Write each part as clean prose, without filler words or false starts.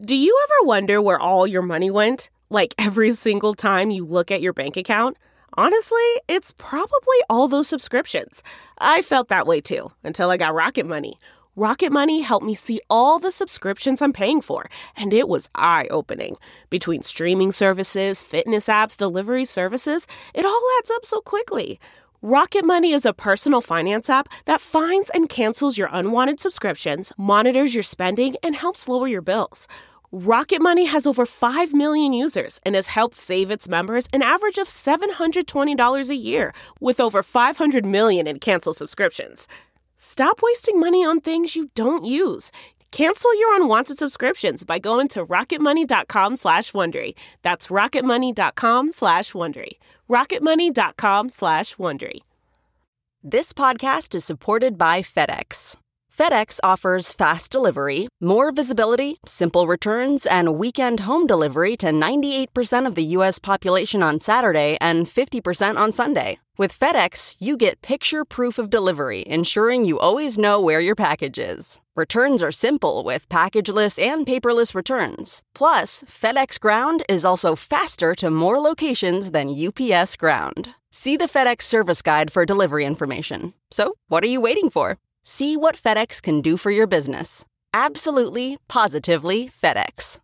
Do you ever wonder where all your money went? Like every single time you look at your bank account? Honestly, it's probably all those subscriptions. I felt that way too, until I got Rocket Money. Rocket Money helped me see all the subscriptions I'm paying for, and it was eye-opening. Between streaming services, fitness apps, delivery services, it all adds up so quickly. Rocket Money is a personal finance app that finds and cancels your unwanted subscriptions, monitors your spending, and helps lower your bills. Rocket Money has over 5 million users and has helped save its members an average of $720 a year, with over 500 million in canceled subscriptions. Stop wasting money on things you don't use. Cancel your unwanted subscriptions by going to rocketmoney.com/Wondery. That's rocketmoney.com/Wondery. rocketmoney.com/Wondery. This podcast is supported by FedEx. FedEx offers fast delivery, more visibility, simple returns, and weekend home delivery to 98% of the U.S. population on Saturday and 50% on Sunday. With FedEx, you get picture proof of delivery, ensuring you always know where your package is. Returns are simple with packageless and paperless returns. Plus, FedEx Ground is also faster to more locations than UPS Ground. See the FedEx service guide for delivery information. So, what are you waiting for? See what FedEx can do for your business. Absolutely, positively FedEx.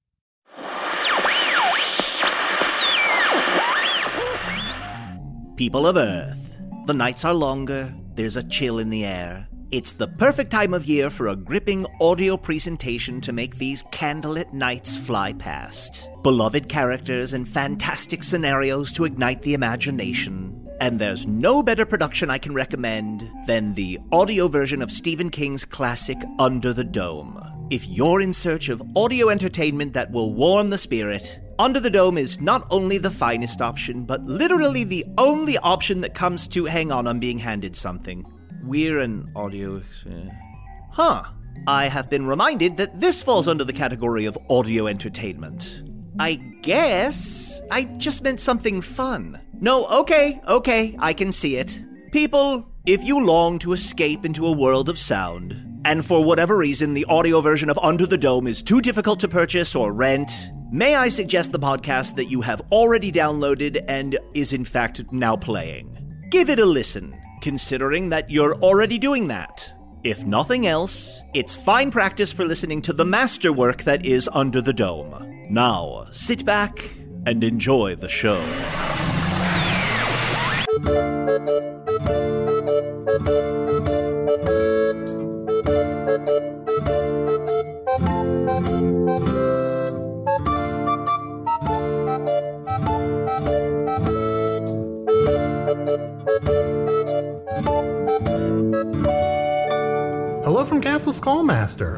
People of Earth, the nights are longer, there's a chill in the air. It's the perfect time of year for a gripping audio presentation to make these candlelit nights fly past. Beloved characters and fantastic scenarios to ignite the imagination. And there's no better production I can recommend than the audio version of Stephen King's classic Under the Dome. If you're in search of audio entertainment that will warm the spirit, Under the Dome is not only the finest option, but literally the only option that comes to, hang on, I'm being handed something. We're an audio... I have been reminded that this falls under the category of audio entertainment. I guess I just meant something fun. No, okay, I can see it. People, if you long to escape into a world of sound, and for whatever reason the audio version of Under the Dome is too difficult to purchase or rent, may I suggest the podcast that you have already downloaded and is in fact now playing. Give it a listen, considering that you're already doing that. If nothing else, it's fine practice for listening to the masterwork that is Under the Dome. Now, sit back and enjoy the show. Hello from Castle Skullmaster,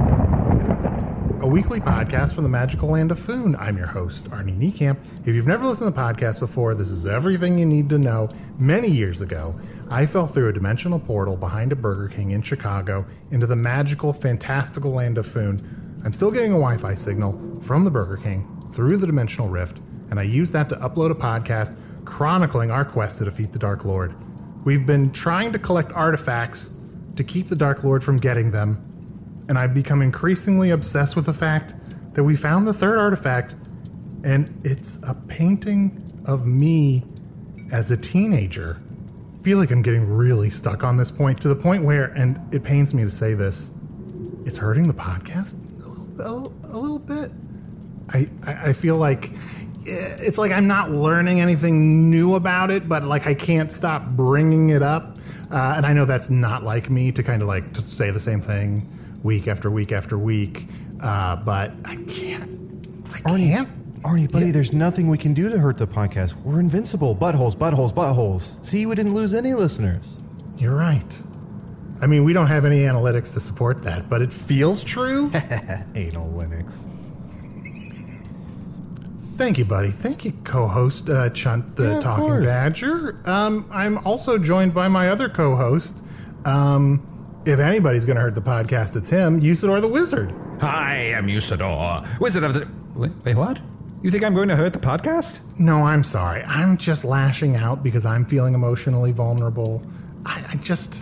a weekly podcast from the magical land of Foon. I'm your host, Arnie Niekamp. If you've never listened to the podcast before, this is everything you need to know. Many years ago, I fell through a dimensional portal behind a Burger King in Chicago into the magical, fantastical land of Foon. I'm still getting a Wi-Fi signal from the Burger King through the dimensional rift, and I use that to upload a podcast chronicling our quest to defeat the Dark Lord. We've been trying to collect artifacts to keep the Dark Lord from getting them, and I've become increasingly obsessed with the fact that we found the third artifact, and it's a painting of me as a teenager. I feel like I'm getting really stuck on this point, to the point where, and it pains me to say this, it's hurting the podcast a little bit. I feel like it's like I'm not learning anything new about it, but like I can't stop bringing it up. And I know that's not like me to kind of like to say the same thing week after week after week, but I can't. Arnie, buddy, there's nothing we can do to hurt the podcast. We're invincible. Buttholes. See, we didn't lose any listeners. You're right. I mean, we don't have any analytics to support that, but it feels true. Anal Linux. Thank you, buddy. Thank you, co-host Chunt the Talking Badger. I'm also joined by my other co-host. If anybody's going to hurt the podcast, it's him, Usador the Wizard. Hi, I'm Usador, Wizard of the... Wait, what? You think I'm going to hurt the podcast? No, I'm sorry. I'm just lashing out because I'm feeling emotionally vulnerable. I just...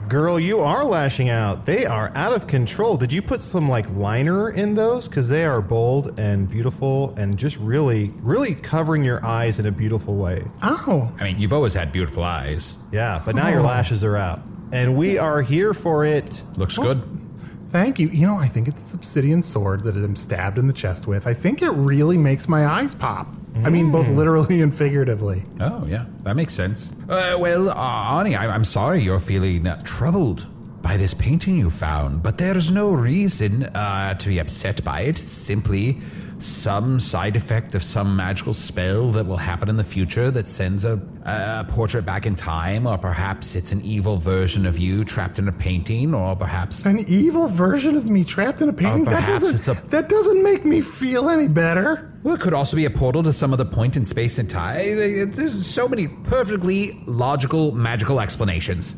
Girl, you are lashing out. They are out of control. Did you put some, liner in those? Because they are bold and beautiful and just really, really covering your eyes in a beautiful way. Oh. I mean, you've always had beautiful eyes. Yeah, but now your lashes are out. And we are here for it. Looks good. Thank you. I think it's this obsidian sword that I'm stabbed in the chest with. I think it really makes my eyes pop. I mean, both literally and figuratively. Oh, yeah. That makes sense. Arnie, I'm sorry you're feeling troubled by this painting you found, but there's no reason to be upset by it. It's simply some side effect of some magical spell that will happen in the future that sends a portrait back in time, or perhaps it's an evil version of you trapped in a painting, or perhaps... An evil version of me trapped in a painting? That doesn't make me feel any better. Well, it could also be a portal to some other point in space and time. There's so many perfectly logical, magical explanations.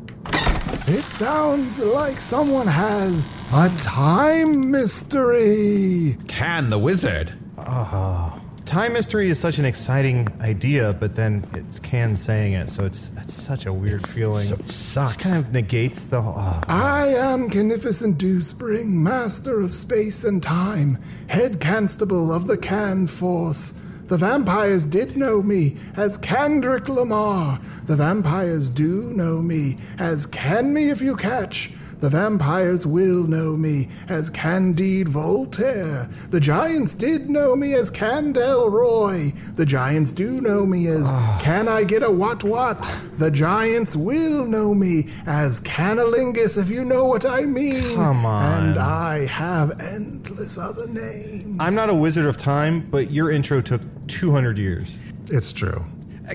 It sounds like someone has a time mystery. Can the wizard? Time mystery is such an exciting idea, but then it's Can saying it, so it's such a weird feeling. So it sucks. It kind of negates the whole... I am Canificent Dewspring, Master of Space and Time, Head Constable of the Can Force. The vampires did know me as Candric Lamar. The vampires do know me as Can Me If You Catch. The vampires will know me as Candide Voltaire. The giants did know me as Candel Roy. The giants do know me as Can I Get a What? The giants will know me as Canalingus, if you know what I mean. Come on. And I have endless other names. I'm not a wizard of time, but your intro took 200 years. It's true.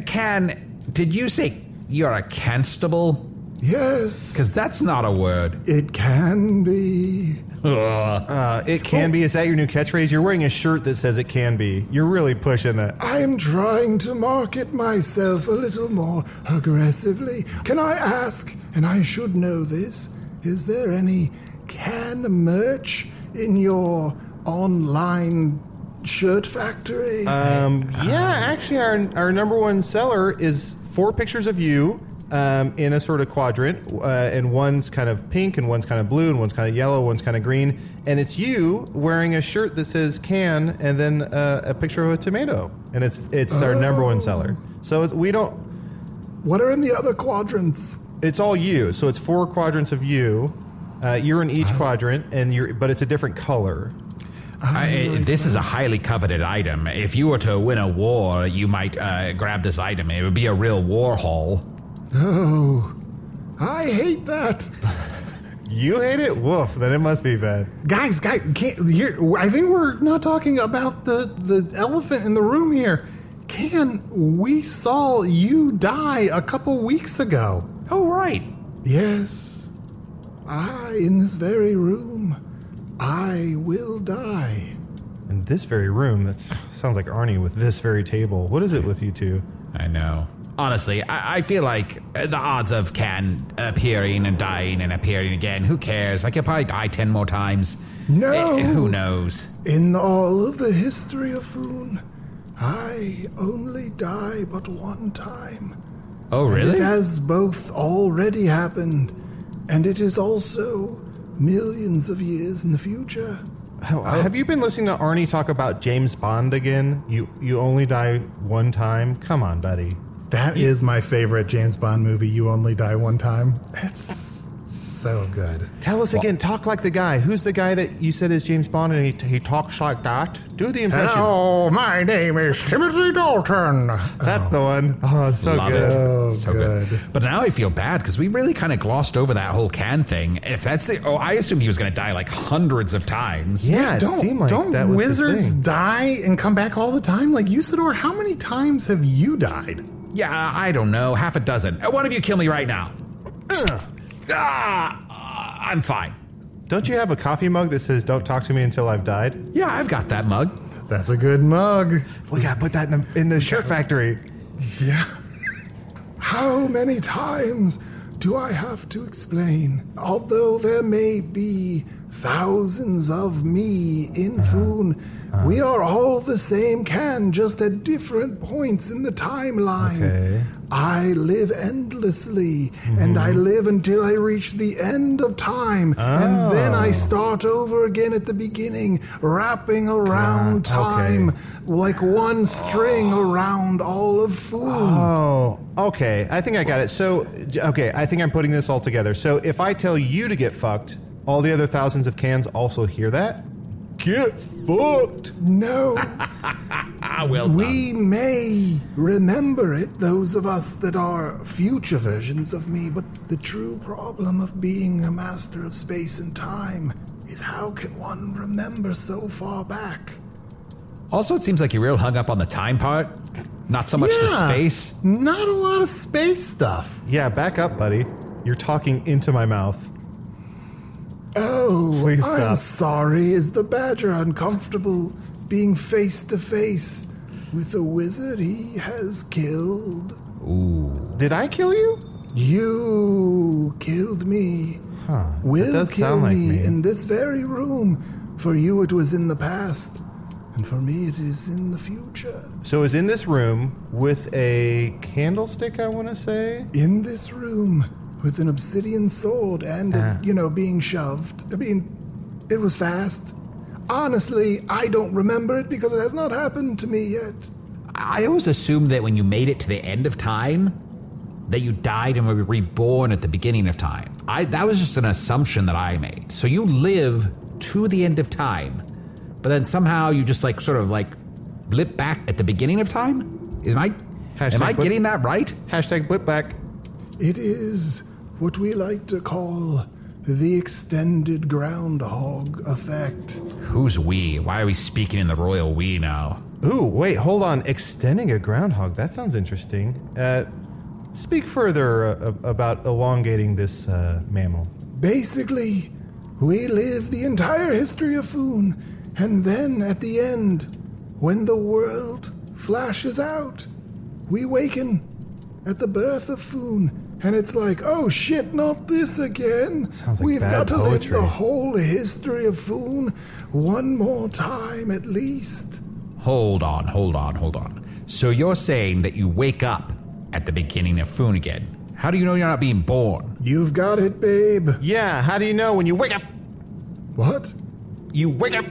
Did you say you're a constable? Yes. Because that's not a word. It can be. It can be. Is that your new catchphrase? You're wearing a shirt that says it can be. You're really pushing that. I'm trying to market myself a little more aggressively. Can I ask, and I should know this, is there any can merch in your online shirt factory? Actually, our number one seller is 4 pictures of you in a sort of quadrant, and one's kind of pink, and one's kind of blue, and one's kind of yellow, one's kind of green, and it's you wearing a shirt that says can, and then a picture of a tomato, and it's our number one seller. So we don't... What are in the other quadrants? It's all you, so it's 4 quadrants of you. You're in each quadrant, but it's a different color. This is a highly coveted item. If you were to win a war, you might grab this item. It would be a real war haul. Oh, I hate that. You hate it? Woof, then it must be bad. Guys, I think we're not talking about the elephant in the room here. We saw you die a couple weeks ago. Oh, right. Yes. In this very room, I will die. In this very room? That sounds like Arnie with this very table. What is it with you two? I know. Honestly, I feel like the odds of Can appearing and dying and appearing again, who cares? Like, he'll probably die 10 more times. No! Who knows? In all of the history of Foon, I only die but one time. Oh, really? And it has both already happened, and it is also millions of years in the future. Have you been listening to Arnie talk about James Bond again? You only die one time? Come on, buddy. That is my favorite James Bond movie, You Only Die One Time. It's so good. Tell us again, talk like the guy. Who's the guy that you said is James Bond and he talks like that? Do the impression. Hello, my name is Timothy Dalton. That's the one. Oh, so Love good. it. Oh, So good. But now I feel bad because we really kind of glossed over that whole Can thing. If that's I assumed he was going to die like hundreds of times. Yeah, it seemed like don't that was wizards his thing. die and come back all the time? Like Usador, how many times have you died? Yeah, I don't know. Half a dozen. One of you kill me right now. I'm fine. Don't you have a coffee mug that says, "Don't talk to me until I've died"? Yeah, I've got that mug. That's a good mug. We gotta put that in the shirt factory. Yeah. How many times do I have to explain? Although there may be thousands of me in Foon. We are all the same can, just at different points in the timeline. Okay. I live endlessly, and I live until I reach the end of time, and then I start over again at the beginning, wrapping around time like one string around all of Foon. Oh, okay. I think I got it. So, okay, I think I'm putting this all together. So if I tell you to get fucked, all the other thousands of cans also hear that? Get fucked! No. Well, We may remember it, those of us that are future versions of me, but the true problem of being a master of space and time is how can one remember so far back? also, it seems like you're real hung up on the time part, not so much the space. Not a lot of space stuff. Yeah, back up, buddy. You're talking into my mouth. Oh, Please I'm stop. sorry. Is the badger uncomfortable being face to face with a wizard he has killed? Did I kill you? You killed me. That Will does kill sound like me me. in this very room. For you it was in the past, and for me it is in the future. So is in this room with a candlestick, I want to say? In this room with an obsidian sword and, being shoved. I mean, it was fast. Honestly, I don't remember it because it has not happened to me yet. I always assumed that when you made it to the end of time, that you died and were reborn at the beginning of time. That was just an assumption that I made. So you live to the end of time, but then somehow you just blip back at the beginning of time? Am I blip. getting that right? Hashtag blip back. It is what we like to call the extended groundhog effect. Who's we? Why are we speaking in the royal we now? Ooh, wait, hold on. Extending a groundhog. That sounds interesting. Speak further about elongating this mammal. Basically, we live the entire history of Foon, and then at the end, when the world flashes out, we waken at the birth of Foon. And it's like, oh shit, not this again. Sounds like We've bad got to poetry. live the whole history of Foon one more time at least. Hold on. So you're saying that you wake up at the beginning of Foon again. How do you know you're not being born? You've got it, babe. Yeah, how do you know when you wake up? What? You wake up.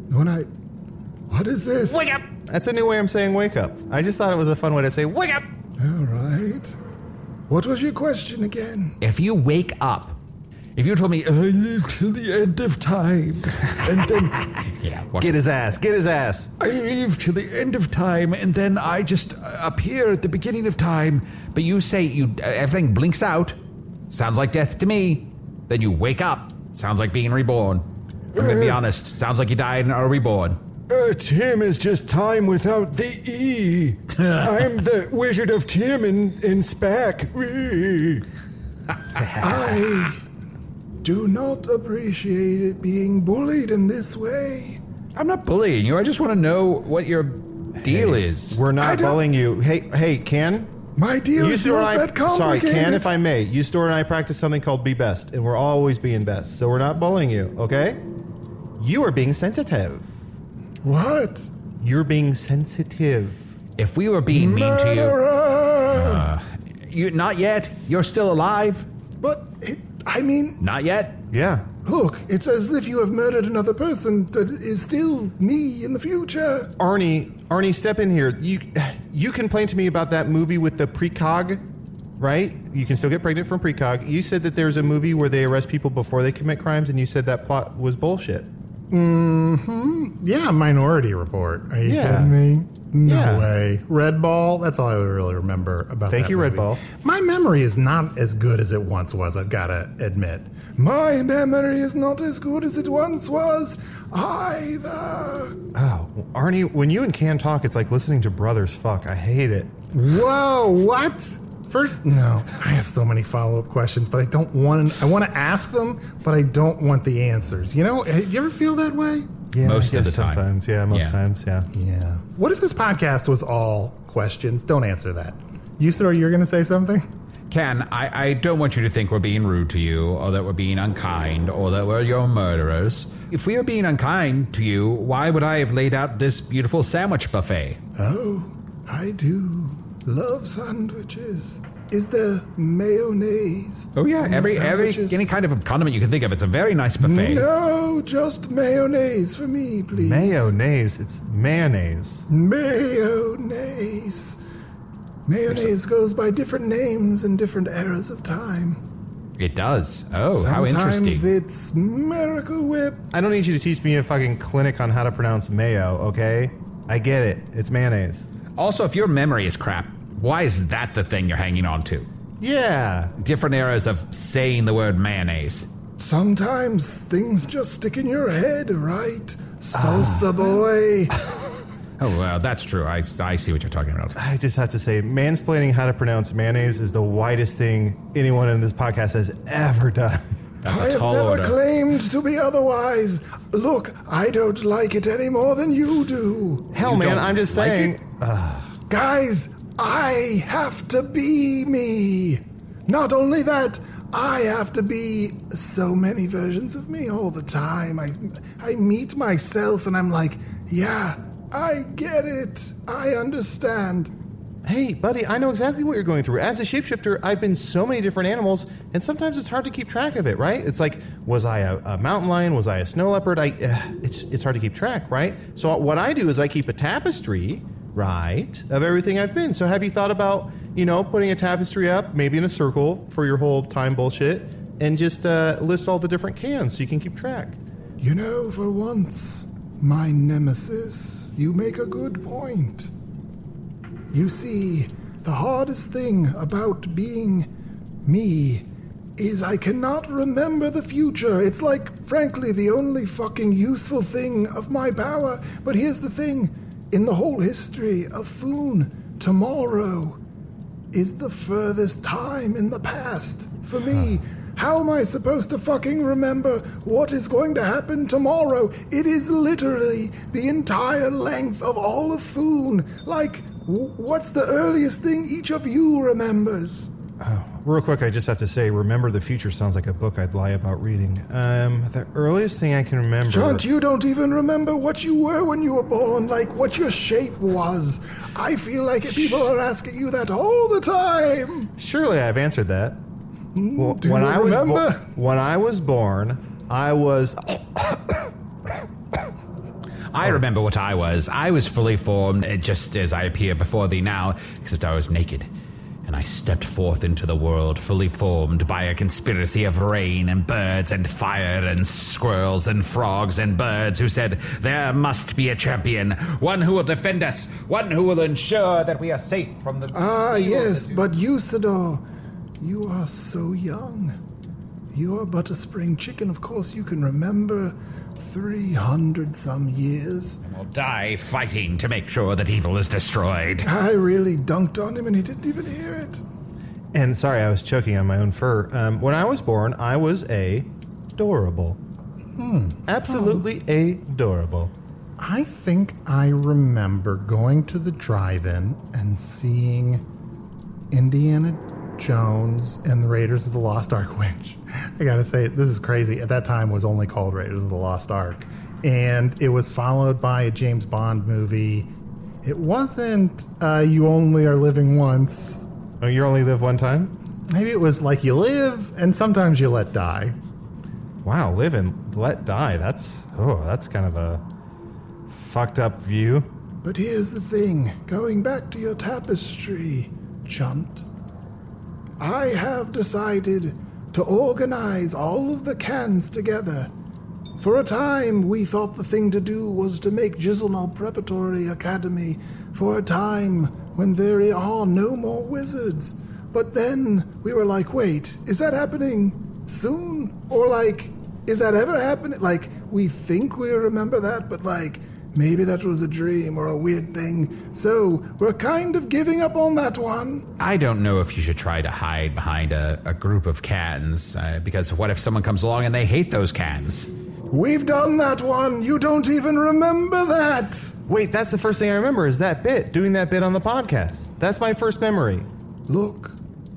What is this? Wake up. That's a new way I'm saying wake up. I just thought it was a fun way to say wake up. All right. What was your question again? If you wake up, if you told me, I live till the end of time, and then... yeah, watch Get his ass. Get his ass. I live till the end of time, and then I just appear at the beginning of time. But you say everything blinks out. Sounds like death to me. Then you wake up. Sounds like being reborn. I'm going to be honest. Sounds like you died and are reborn. Tim is just time without the E. I'm the Wizard of Tim in SPAC. I do not appreciate it being bullied in this way. I'm not bullying you. I just want to know what your deal is. We're I not don't- bullying you. Hey, Ken? My deal is not that Sorry, complicated. Ken, if I may. You, Stuart, and I practice something called Be Best, and we're always being best. So we're not bullying you, okay? You are being sensitive. What? You're being sensitive. If we were being mean to Murderer! you, not yet. You're still alive. But, Not yet. Yeah. look, it's as if you have murdered another person that is still me in the future. Arnie, step in here. You complained to me about that movie with the precog, right? You can still get pregnant from precog. You said that there's a movie where they arrest people before they commit crimes, and you said that plot was bullshit. Yeah, Minority Report. Are you Yeah. kidding me? No Yeah. way. Red Ball, that's all I really remember about Thank that you, Red movie. Ball. My memory is not as good as it once was, I've got to admit. My memory is not as good as it once was either. Oh, Arnie, when you and Can talk, it's like listening to brothers fuck. I hate it. Whoa, what? First, no, I have so many follow-up questions, but I don't want. I want to ask them, but I don't want the answers. You know, you ever feel that way? Yeah, Most I of guess the time. Sometimes, yeah, most Yeah. times, yeah. Yeah. What if this podcast was all questions? Don't answer that. Usador, you're going to say something? Ken, I don't want you to think we're being rude to you, or that we're being unkind, or that we're your murderers. If we are being unkind to you, why would I have laid out this beautiful sandwich buffet? Oh, I do love sandwiches. Is there mayonnaise? Oh yeah, any kind of condiment you can think of. It's a very nice buffet. No, just mayonnaise for me, please. Mayonnaise? It's mayonnaise. Mayonnaise. Mayonnaise goes by different names in different eras of time. It does. Oh, how interesting. Sometimes it's Miracle Whip. I don't need you to teach me a fucking clinic on how to pronounce mayo, okay? I get it. It's mayonnaise. Also, if your memory is crap, why is that the thing you're hanging on to? Yeah. Different eras of saying the word mayonnaise. Sometimes things just stick in your head, right? Salsa boy. Oh, well, that's true. I see what you're talking about. I just have to say, mansplaining how to pronounce mayonnaise is the widest thing anyone in this podcast has ever done. That's I a have tall never order. claimed to be otherwise. Look, I don't like it any more than you do. Hell, You man, don't I'm just like saying. Guys, I have to be me. Not only that, I have to be so many versions of me all the time. I meet myself and I'm like, yeah, I get it. I understand. Hey, buddy, I know exactly what you're going through. As a shapeshifter, I've been so many different animals, and sometimes it's hard to keep track of it, right? It's like, was I a mountain lion? Was I a snow leopard? It's hard to keep track, right? So what I do is I keep a tapestry, right, of everything I've been. So have you thought about, putting a tapestry up, maybe in a circle for your whole time bullshit, and just list all the different cans so you can keep track? For once, my nemesis, you make a good point. You see, the hardest thing about being me is I cannot remember the future. It's like, frankly, the only fucking useful thing of my power. But here's the thing. In the whole history of Foon, tomorrow is the furthest time in the past for me. How am I supposed to fucking remember what is going to happen tomorrow? It is literally the entire length of all of Foon. Like, what's the earliest thing each of you remembers? Real quick, I just have to say, Remember the Future sounds like a book I'd lie about reading. The earliest thing I can remember... Chunt, you don't even remember what you were when you were born, like what your shape was. I feel like people are asking you that all the time. Surely I've answered that. Well, Do you remember? When I was born, I was... I remember what I was. I was fully formed, just as I appear before thee now, except I was naked. And I stepped forth into the world, fully formed by a conspiracy of rain and birds and fire and squirrels and frogs and birds who said, there must be a champion, one who will defend us, one who will ensure that we are safe from the... Yes, but Usador, you are so young. You are but a spring chicken. Of course you can remember 300 some years. We'll die fighting to make sure that evil is destroyed. I really dunked on him and he didn't even hear it. And sorry, I was choking on my own fur. When I was born, I was adorable. Absolutely adorable. I think I remember going to the drive-in and seeing Indiana Jones and the Raiders of the Lost Ark, which I gotta say, this is crazy. At that time, was only called Raiders of the Lost Ark, and it was followed by a James Bond movie. It wasn't You Only Are Living Once. Oh, you only live one time? Maybe it was Like You Live, and Sometimes You Let Die. Wow, live and let die. That's kind of a fucked up view. But here's the thing, going back to your tapestry, Chunt. I have decided to organize all of the cans together. For a time, we thought the thing to do was to make Jizzlenall Preparatory Academy for a time when there are no more wizards. But then we were like, wait, is that happening soon? Or is that ever happening? We think we remember that, but maybe that was a dream or a weird thing. So we're kind of giving up on that one. I don't know if you should try to hide behind a group of cans, because what if someone comes along and they hate those cans? We've done that one. You don't even remember that. Wait, that's the first thing I remember is that bit, doing that bit on the podcast. That's my first memory. Look,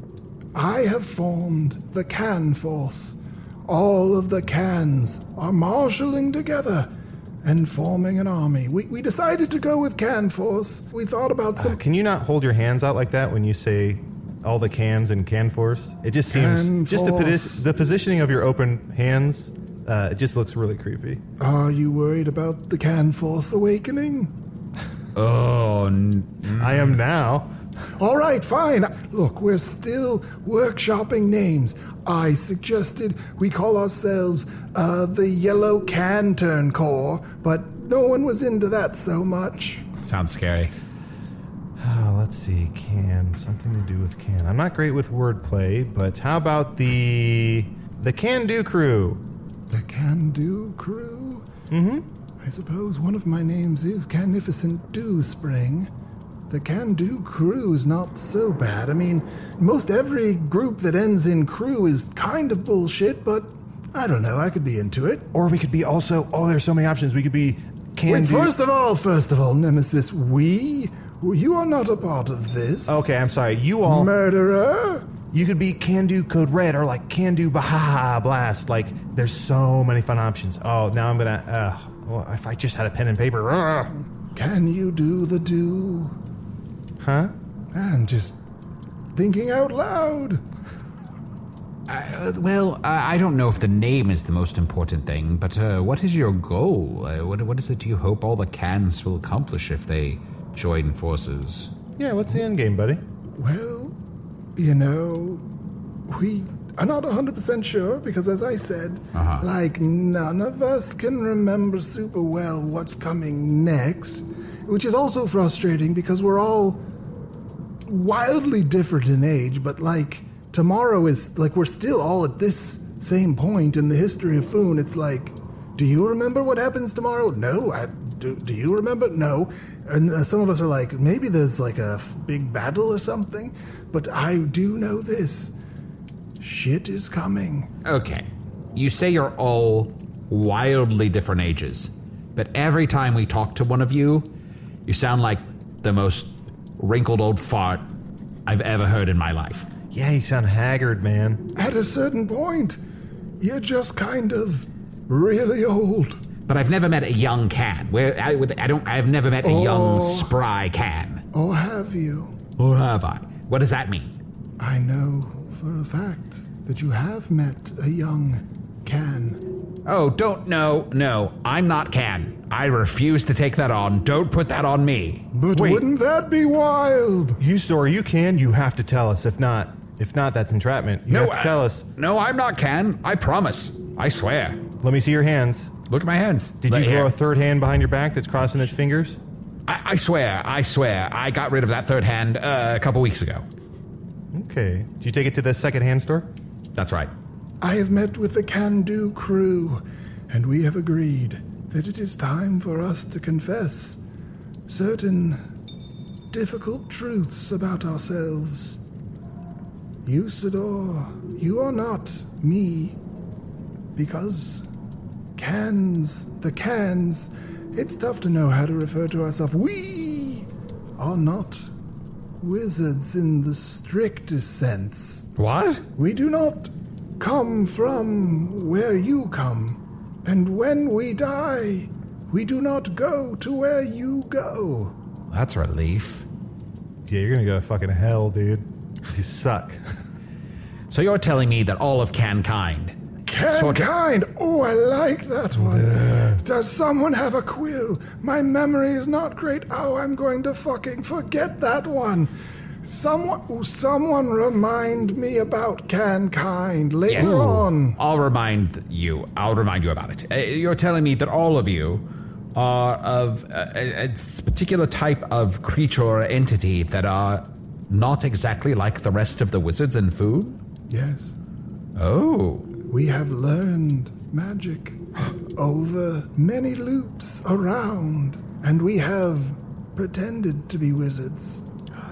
I have formed the Can Force. All of the Cans are marshalling together and forming an army. We decided to go with Can Force. We thought about some... Can you not hold your hands out like that when you say all the cans in Can Force? It just seems... Can just Force. the positioning of your open hands, it just looks really creepy. Are you worried about the Can Force awakening? Oh, I am now. All right, fine. Look, we're still workshopping names. I suggested we call ourselves the Yellow Can Turn Corps, but no one was into that so much. sounds scary. Let's see, can, something to do with can. I'm not great with wordplay, but how about the Can Do Crew? The Can Do Crew? Mm-hmm. I suppose one of my names is Canificent Dew Spring. The Can Do Crew is not so bad. I mean, most every group that ends in crew is kind of bullshit, but I don't know, I could be into it. Or we could be also, there's so many options. We could be Can Do... First of all, Nemesis, you are not a part of this. Okay, I'm sorry. You all... Murderer? You could be Can Do Code Red or like Can Do Baha Blast. Like, there's so many fun options. Oh, now I'm gonna... well, if I just had a pen and paper... Can you do the do? Huh? I'm just thinking out loud. I don't know if the name is the most important thing, but what is your goal? What is it you hope all the cans will accomplish if they join forces? Yeah, what's the end game, buddy? Well, you know, we are not 100% sure because, as I said, like none of us can remember super well what's coming next, which is also frustrating because we're all wildly different in age, but like tomorrow is like we're still all at this same point in the history of Foon. It's like, do you remember what happens tomorrow? No. Do you remember? No. And some of us are like, maybe there's like a big battle or something, but I do know this. Shit is coming. Okay. You say you're all wildly different ages, but every time we talk to one of you, you sound like the most wrinkled old fart I've ever heard in my life. Yeah, you sound haggard, man. At a certain point, you're just kind of really old. But I've never met a young can. I've never met a young, spry can. Or have you? Or have I? What does that mean? I know for a fact that you have met a young can. Oh, no, I'm not can. I refuse to take that on. Don't put that on me. But wouldn't that be wild? You have to tell us. If not, that's entrapment. You have to tell us. No, I'm not can. I promise. I swear. Let me see your hands. Look at my hands. Did you grow a third hand behind your back that's crossing its fingers? I swear. I got rid of that third hand a couple weeks ago. Okay. Did you take it to the second hand store? That's right. I have met with the Can Do crew, and we have agreed that it is time for us to confess certain difficult truths about ourselves. Usador, you are not me, because the cans, it's tough to know how to refer to ourselves. We are not wizards in the strictest sense. What? We do not come from where you come, and when we die, we do not go to where you go. That's a relief. Yeah, you're gonna go to fucking hell, dude. You suck. So you're telling me that all of Cankind... Cankind? Oh, I like that one. Does someone have a quill? My memory is not great. Oh, I'm going to fucking forget that one. Someone remind me about Cankind later on. I'll remind you about it. You're telling me that all of you are of a particular type of creature or entity that are not exactly like the rest of the wizards in Foon? Yes. Oh. We have learned magic over many loops around, and we have pretended to be wizards.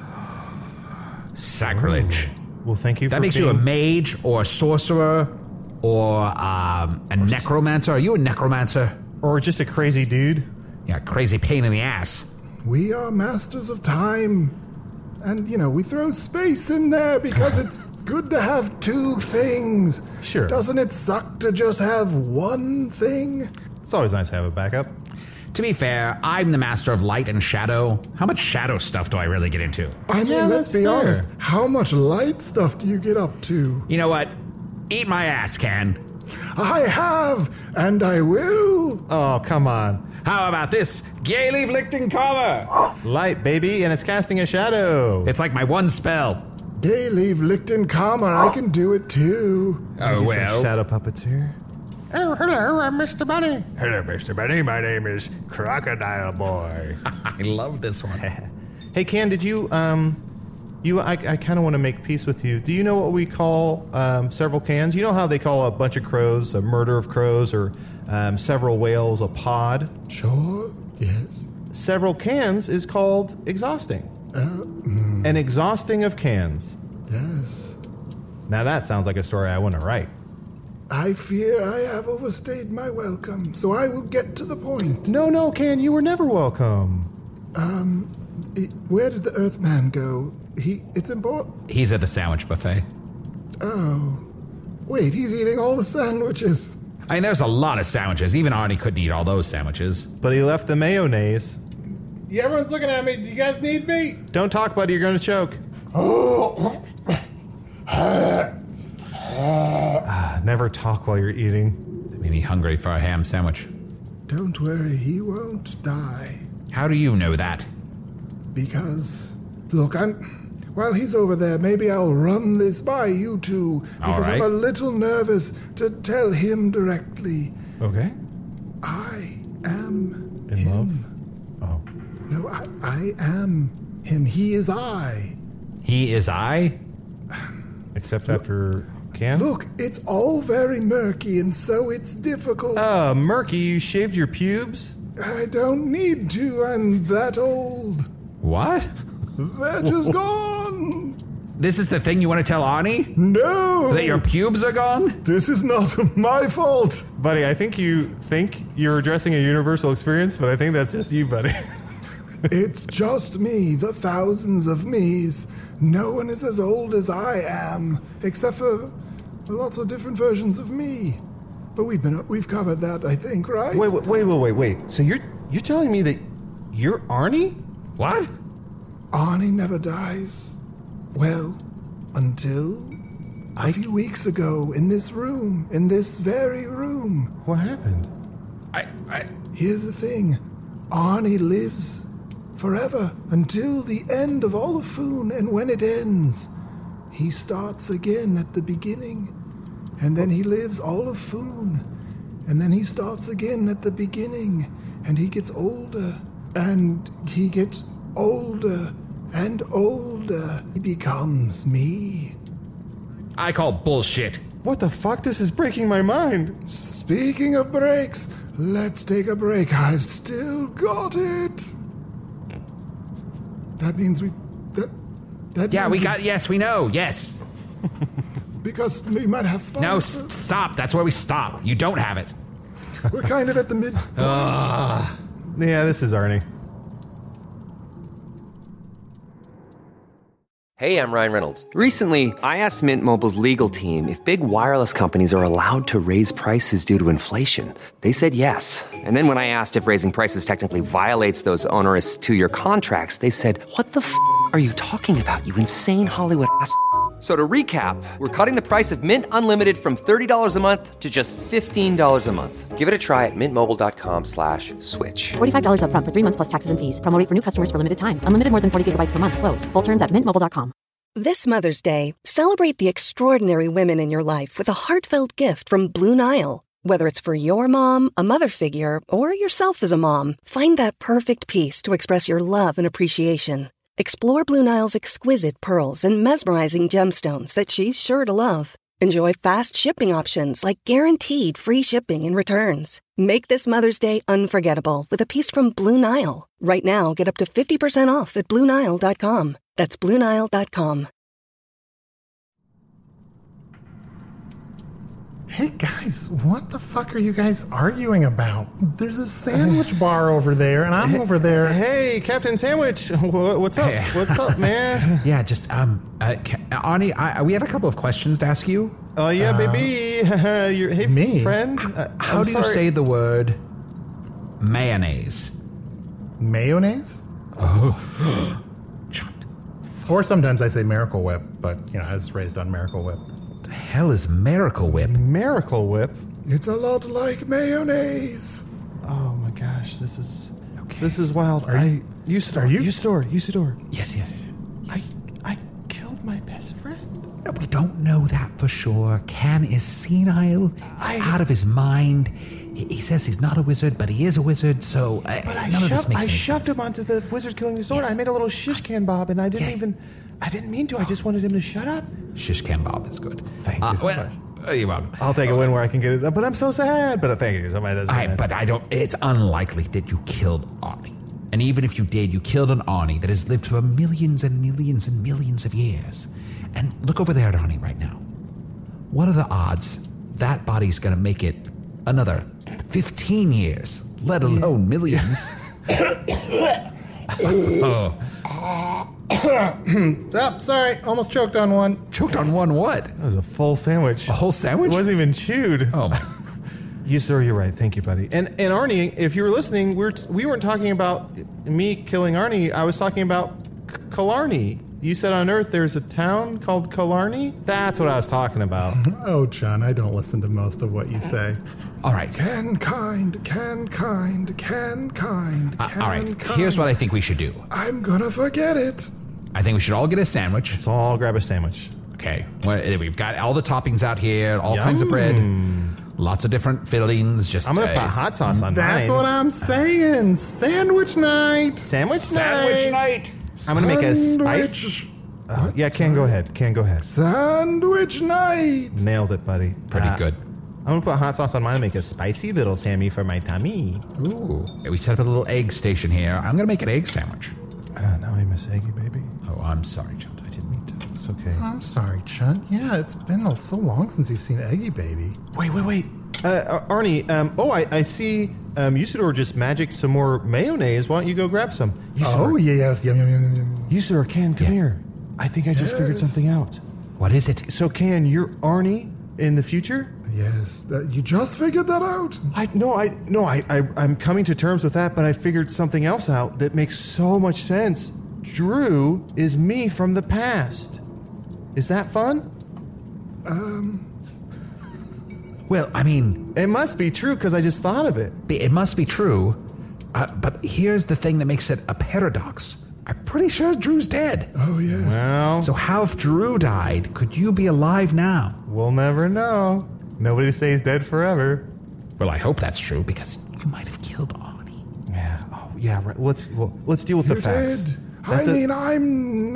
Sacrilege. Well, thank you for that makes you a mage or a sorcerer or a necromancer. Are you a necromancer? Or just a crazy dude? Yeah, crazy pain in the ass. We are masters of time. And, we throw space in there because it's good to have two things. Sure. Doesn't it suck to just have one thing? It's always nice to have a backup. To be fair, I'm the master of light and shadow. How much shadow stuff do I really get into? I mean, let's that's be fair. honest. How much light stuff do you get up to? You know what? Eat my ass, Ken. I have, and I will. Oh, come on. How about this? Gayleaf Lichten Karma! Light, baby, and it's casting a shadow. It's like my one spell. Gayleaf Lichten Karma, I can do it too. Oh, Some well. shadow puppets here. Oh, hello, I'm Mr. Bunny. Hello, Mr. Bunny. My name is Crocodile Boy. I love this one. Hey, Ken, did you, I kind of want to make peace with you. Do you know what we call several cans? You know how they call a bunch of crows a murder of crows, or several whales a pod? Sure, yes. Several cans is called exhausting. An exhausting of cans. Yes. Now that sounds like a story I want to write. I fear I have overstayed my welcome, so I will get to the point. No, Ken, you were never welcome. Where did the Earthman go? It's important. He's at the sandwich buffet. Oh. Wait, he's eating all the sandwiches. I mean, there's a lot of sandwiches. Even Arnie couldn't eat all those sandwiches. But he left the mayonnaise. Yeah, everyone's looking at me. Do you guys need me? Don't talk, buddy, you're going to choke. Never talk while you're eating. That made me hungry for a ham sandwich. Don't worry, he won't die. How do you know that? Because, look, while he's over there, maybe I'll run this by you two. Because All right. I'm a little nervous to tell him directly. Okay. I am In him. love? Oh. No, I am him. He is I. He is I? Except after Can? Look, it's all very murky, and so it's difficult. Murky, you shaved your pubes? I don't need to. I'm that old. What? They're just gone. This is the thing you want to tell Arnie? No. That your pubes are gone? This is not my fault. Buddy, I think you're addressing a universal experience, but I think that's just you, buddy. It's just me, the thousands of me's. No one is as old as I am, except for lots of different versions of me. But we've covered that, I think, right? Wait. So you're telling me that you're Arnie? What? Arnie never dies. Well, until a few weeks ago in this room, in this very room. What happened? Here's the thing. Arnie lives forever until the end of all of Foon, and when it ends, he starts again at the beginning. And then he lives all of Foon, and then he starts again at the beginning, and he gets older, and he gets older and older. He becomes me. I call bullshit. What the fuck? This is breaking my mind. Speaking of breaks, let's take a break. I've still got it. That means Yeah, means yes, we know, yes. because we might have spoilers. No, stop. That's where we stop. You don't have it. We're kind of at the mid. Yeah, this is Arnie. Hey, I'm Ryan Reynolds. Recently, I asked Mint Mobile's legal team if big wireless companies are allowed to raise prices due to inflation. They said yes. And then when I asked if raising prices technically violates those onerous 2-year contracts, they said, "What the f*** are you talking about, you insane Hollywood ass?" So to recap, we're cutting the price of Mint Unlimited from $30 a month to just $15 a month. Give it a try at mintmobile.com/switch. $45 up front for 3 months plus taxes and fees. Promo rate for new customers for limited time. Unlimited more than 40 gigabytes per month. Slows full terms at mintmobile.com. This Mother's Day, celebrate the extraordinary women in your life with a heartfelt gift from Blue Nile. Whether it's for your mom, a mother figure, or yourself as a mom, find that perfect piece to express your love and appreciation. Explore Blue Nile's exquisite pearls and mesmerizing gemstones that she's sure to love. Enjoy fast shipping options like guaranteed free shipping and returns. Make this Mother's Day unforgettable with a piece from Blue Nile. Right now, get up to 50% off at BlueNile.com. That's BlueNile.com. Hey guys, what the fuck are you guys arguing about? There's a sandwich bar over there, and I'm over there. Hey, Captain Sandwich, what's up? Hey. What's up, man? Yeah, just Arnie, we have a couple of questions to ask you. Oh yeah, baby. Hey, me? friend. How do you say the word mayonnaise? Mayonnaise? Oh. Or sometimes I say Miracle Whip, but, I was raised on Miracle Whip. What the hell is Miracle Whip? Miracle Whip? It's a lot like mayonnaise. Oh my gosh, this is wild. Usador. Yes. I killed my best friend. No, we don't know that for sure. Can is senile. He's out of his mind. He says he's not a wizard, but he is a wizard, so none of this makes any shoved sense. him onto the wizard killing disorder. Yes. I made a little shish can bob, and I didn't mean to. I just wanted him to shut up. Shish Kebab is good. Thank you so much. You're welcome. I'll take a win where I can get it, but I'm so sad. But thank you. Somebody doesn't. But I don't. It's unlikely that you killed Arnie. And even if you did, you killed an Arnie that has lived for millions and millions and millions of years. And look over there at Arnie right now. What are the odds that body's going to make it another 15 years, let alone millions? Sorry, almost choked on one. Choked on one what? That was a full sandwich. A whole sandwich? It wasn't even chewed. Oh, my. You're right. Thank you, buddy. And Arnie, if you were listening, we weren't talking about me killing Arnie. I was talking about Killarney. You said on Earth there's a town called Killarney? That's what I was talking about. Oh, John, I don't listen to most of what you say. All right. All right, here's what I think we should do. I'm gonna forget it. I think we should all get a sandwich. Let's all grab a sandwich. Okay. We've got all the toppings out here, all kinds of bread. Lots of different fillings. I'm going to put hot sauce on mine. That's what I'm saying. Sandwich night. Sandwich night. I'm going to make a spice. Ken, go ahead. Sandwich night. Nailed it, buddy. Pretty good. I'm going to put hot sauce on mine and make a spicy little Sammy for my tummy. Ooh. We set up a little egg station here. I'm going to make an egg sandwich. Now I miss Eggy, baby. Oh, I'm sorry, Chunt. I didn't mean to. It's okay. I'm sorry, Chunt. Yeah, it's been so long since you've seen Eggy Baby. Wait. Arnie, I see Usador just magicked some more mayonnaise. Why don't you go grab some? Usador. Oh, yes. Yum. Usador, come here. I think I just figured something out. What is it? So, you're Arnie in the future? Yes. You just figured that out? I'm coming to terms with that, but I figured something else out that makes so much sense. Drew is me from the past. Is that fun? Well, I mean... It must be true, because I just thought of it. It must be true, but here's the thing that makes it a paradox. I'm pretty sure Drew's dead. Oh, yes. Well... So how if Drew died, could you be alive now? We'll never know. Nobody stays dead forever. Well, I hope that's true, because you might have killed Arnie. Yeah. Oh, yeah, right. Let's deal with the facts. Dead. I'm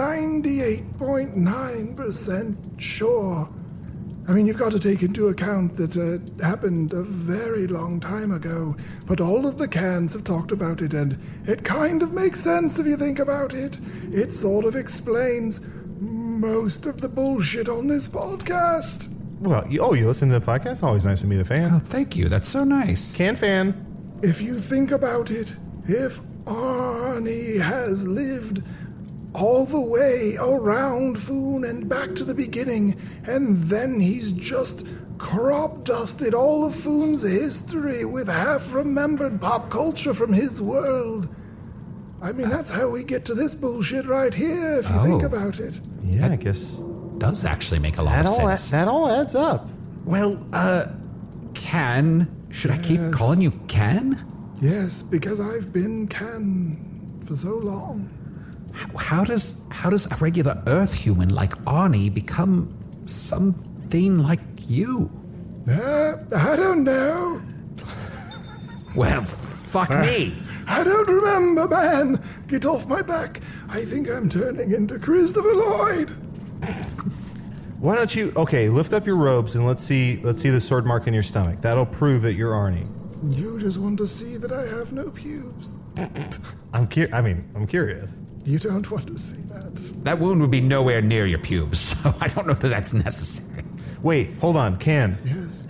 98.9% sure. You've got to take into account that it happened a very long time ago, but all of the cans have talked about it, and it kind of makes sense if you think about it. It sort of explains most of the bullshit on this podcast. Well, you listen to the podcast? Always nice to meet a fan. Oh, thank you. That's so nice. Can fan. If you think about it, if Arnie has lived all the way around Foon and back to the beginning, and then he's just crop dusted all of Foon's history with half-remembered pop culture from his world. That's how we get to this bullshit right here, if you think about it. Yeah, I guess... does actually make a lot of sense. That all adds up. Well, Can, should I keep calling you Can? Yes, because I've been Can for so long. How does a regular Earth human like Arnie become something like you? I don't know. Well, fuck me. I don't remember, man. Get off my back. I think I'm turning into Christopher Lloyd. Why don't you... Okay, lift up your robes and let's see the sword mark in your stomach. That'll prove that you're Arnie. You just want to see that I have no pubes. I'm curious. You don't want to see that. That wound would be nowhere near your pubes, so I don't know that that's necessary. Wait, hold on, Can. Yes?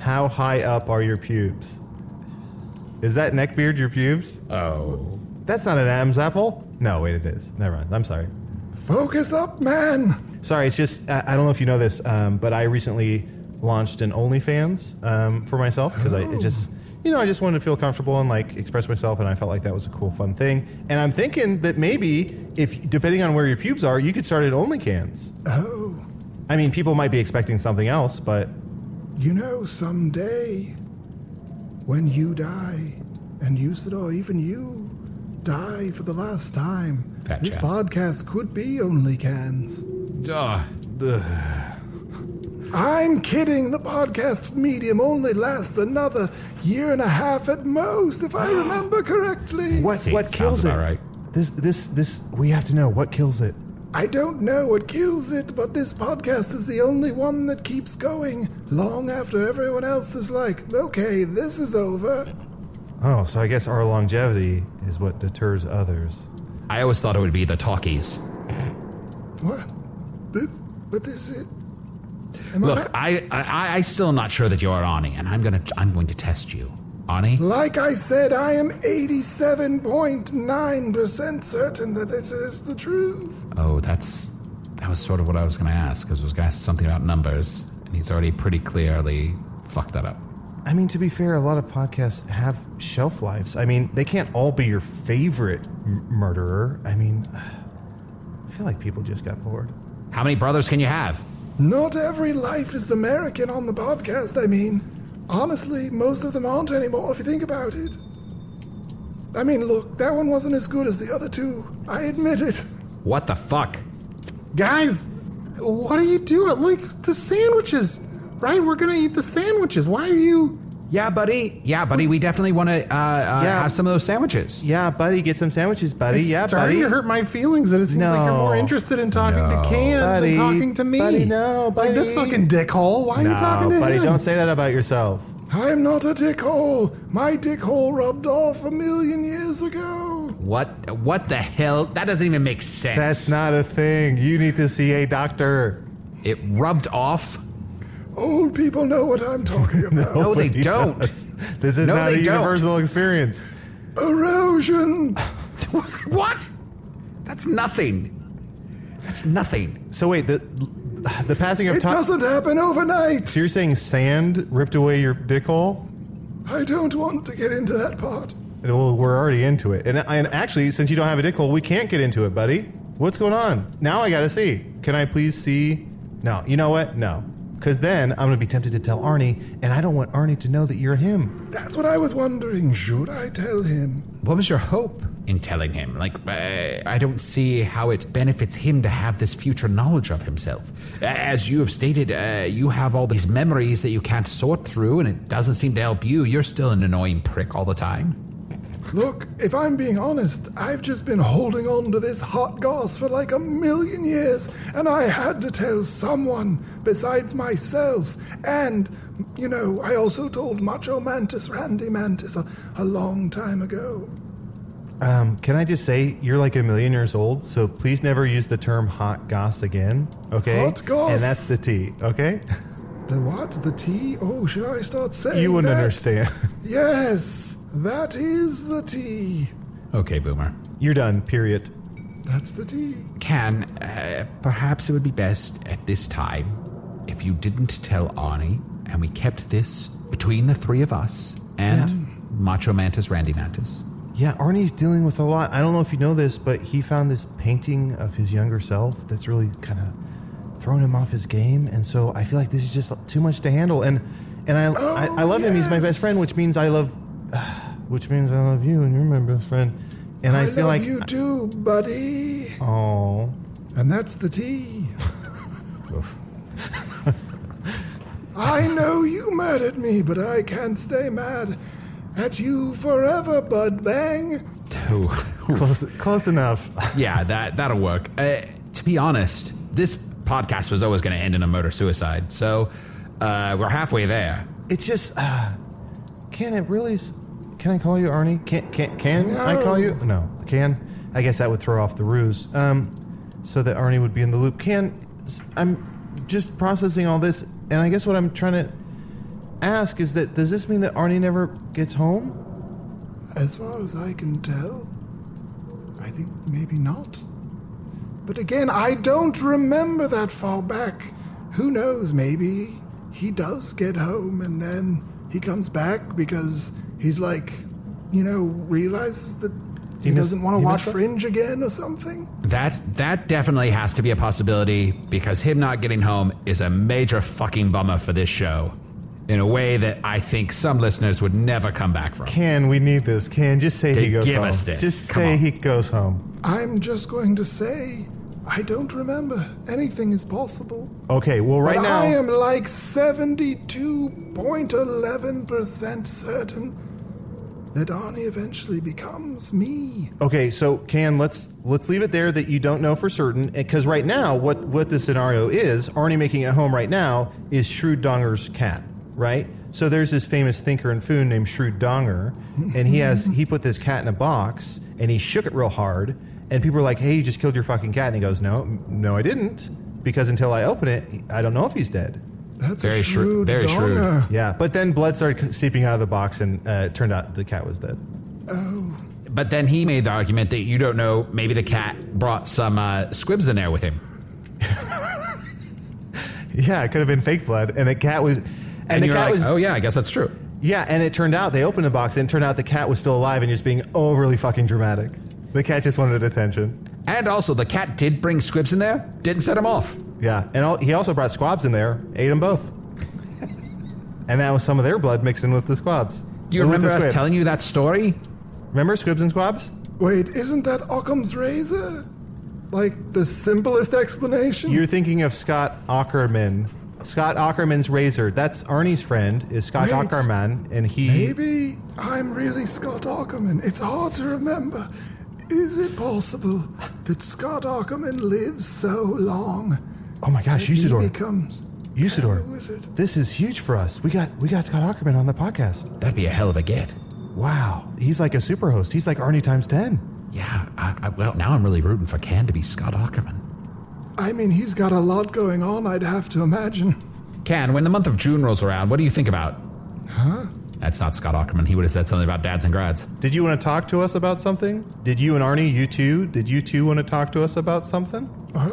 How high up are your pubes? Is that neckbeard your pubes? Oh. That's not an Adam's apple? No, wait, it is. Never mind. I'm sorry. Focus up, man. Sorry, it's just, I don't know if you know this, but I recently launched an OnlyFans for myself because I just wanted to feel comfortable and like express myself, and I felt like that was a cool, fun thing. And I'm thinking that maybe if, depending on where your pubes are, you could start an OnlyCans. Oh. I mean, people might be expecting something else, but... You know, someday, when you die, and you said, or even you die for the last time, this podcast could be OnlyCans. I'm kidding. The podcast medium only lasts another year and a half at most, if I remember correctly. What kills it? Right. This we have to know what kills it. I don't know what kills it, but this podcast is the only one that keeps going long after everyone else is like, okay, this is over. Oh, so I guess our longevity is what deters others. I always thought it would be the talkies. What? This is it? Look, I still am not sure that you're Arnie, and I'm going to test you. Arnie? Like I said, I am 87.9% certain that it is the truth. Oh, that was sort of what I was going to ask, because I was going to ask something about numbers, and he's already pretty clearly fucked that up. I mean, to be fair, a lot of podcasts have shelf lives. I mean, they can't all be your favorite murderer. I mean, I feel like people just got bored. How many brothers can you have? Not every life is American on the podcast, I mean. Honestly, most of them aren't anymore if you think about it. I mean, look, that one wasn't as good as the other two. I admit it. What the fuck? Guys, what are you doing? Like, the sandwiches, right? We're gonna eat the sandwiches. Why are you... Yeah, buddy, we definitely want to have some of those sandwiches. Yeah, buddy, get some sandwiches, buddy. It's starting to hurt my feelings that it seems like you're more interested in talking to Can than talking to me. Buddy, no, buddy. Like this fucking dickhole. Why are you talking to buddy, him? Don't say that about yourself. I'm not a dickhole. My dickhole rubbed off 1,000,000 years ago. What the hell? That doesn't even make sense. That's not a thing. You need to see a doctor. It rubbed off? Old people know what I'm talking about. No, they don't. This is not a universal experience. Erosion. What? That's nothing. That's nothing. So wait, the passing of time... It doesn't happen overnight. So you're saying sand ripped away your dick hole? I don't want to get into that part. Well, we're already into it. And actually, since you don't have a dick hole, we can't get into it, buddy. What's going on? Now I gotta see. Can I please see? No. You know what? No. Because then I'm going to be tempted to tell Arnie, and I don't want Arnie to know that you're him. That's what I was wondering. Should I tell him? What was your hope in telling him? Like, I don't see how it benefits him to have this future knowledge of himself. As you have stated, you have all these memories that you can't sort through, and it doesn't seem to help you. You're still an annoying prick all the time. Look, if I'm being honest, I've just been holding on to this hot goss for like 1,000,000 years, and I had to tell someone besides myself. And, you know, I also told Macho Mantis, Randy Mantis, a long time ago. Can I just say, you're like 1,000,000 years old, so please never use the term hot goss again, okay? Hot goss? And that's the T, okay? The what? The T? Oh, should I start saying You wouldn't that? understand. Yes. That is the tea. Okay, Boomer. You're done, period. That's the tea. Can, perhaps it would be best at this time if you didn't tell Arnie, and we kept this between the three of us and Macho Mantis, Randy Mantis. Yeah, Arnie's dealing with a lot. I don't know if you know this, but he found this painting of his younger self that's really kind of thrown him off his game, and so I feel like this is just too much to handle. And I love him. He's my best friend, which means I love you, and you're my best friend. And I feel like you too, buddy. Oh, and that's the tea. I know you mad at me, but I can't stay mad at you forever, Bud Bang. Close enough. Yeah, that'll work. To be honest, this podcast was always going to end in a murder-suicide, so we're halfway there. It's just, can it really... Can I call you Arnie? Can no. I call you? No. Can? I guess that would throw off the ruse. So that Arnie would be in the loop. I'm just processing all this, and I guess what I'm trying to... ask is that, does this mean that Arnie never gets home? As far as I can tell, I think maybe not. But again, I don't remember that far back. Who knows, maybe he does get home and then he comes back because he's like, realizes that he doesn't want to watch Fringe again or something. That definitely has to be a possibility, because him not getting home is a major fucking bummer for this show, in a way that I think some listeners would never come back from. Ken, we need this. Ken, just say he goes home. Give us this. Just say he goes home. I'm just going to say, I don't remember. Anything is possible. Okay, well, right now I am like 72.11% certain that Arnie eventually becomes me. Okay, so Ken, let's leave it there that you don't know for certain, because right now, what the scenario is, Arnie making it home right now is Shrewd Donger's cat, right? So there's this famous thinker in Foon named Shrewd Donger, and he put this cat in a box, and he shook it real hard, and people were like, hey, you just killed your fucking cat, and he goes, no, I didn't, because until I open it, I don't know if he's dead. That's very shrewd. Very shrewd. Yeah, but then blood started seeping out of the box, and it turned out the cat was dead. Oh. But then he made the argument that you don't know, maybe the cat brought some squibs in there with him. Yeah, it could have been fake blood, and the cat was... And you're like, oh yeah, I guess that's true. Yeah, and it turned out, they opened the box, and it turned out the cat was still alive and just being overly fucking dramatic. The cat just wanted attention. And also, the cat did bring squibs in there, didn't set him off. Yeah, and he also brought squabs in there, ate them both. And that was some of their blood mixed in with the squabs. Do you remember us telling you that story? Remember Squibs and Squabs? Wait, isn't that Occam's razor? Like, the simplest explanation? You're thinking of Scott Aukerman. Scott Aukerman's razor. That's Arnie's friend, is Scott Aukerman, and he... Maybe I'm really Scott Aukerman. It's hard to remember. Is it possible that Scott Aukerman lives so long? Oh my gosh, Usador. He becomes Usador. This is huge for us. We got Scott Aukerman on the podcast. That'd be a hell of a get. Wow. He's like a super host. He's like Arnie times 10. Yeah, well, now I'm really rooting for Ken to be Scott Aukerman. I mean, he's got a lot going on, I'd have to imagine. Ken, when the month of June rolls around, what do you think about? Huh? That's not Scott Aukerman. He would have said something about dads and grads. Did you want to talk to us about something? Did you and Arnie, did you two want to talk to us about something?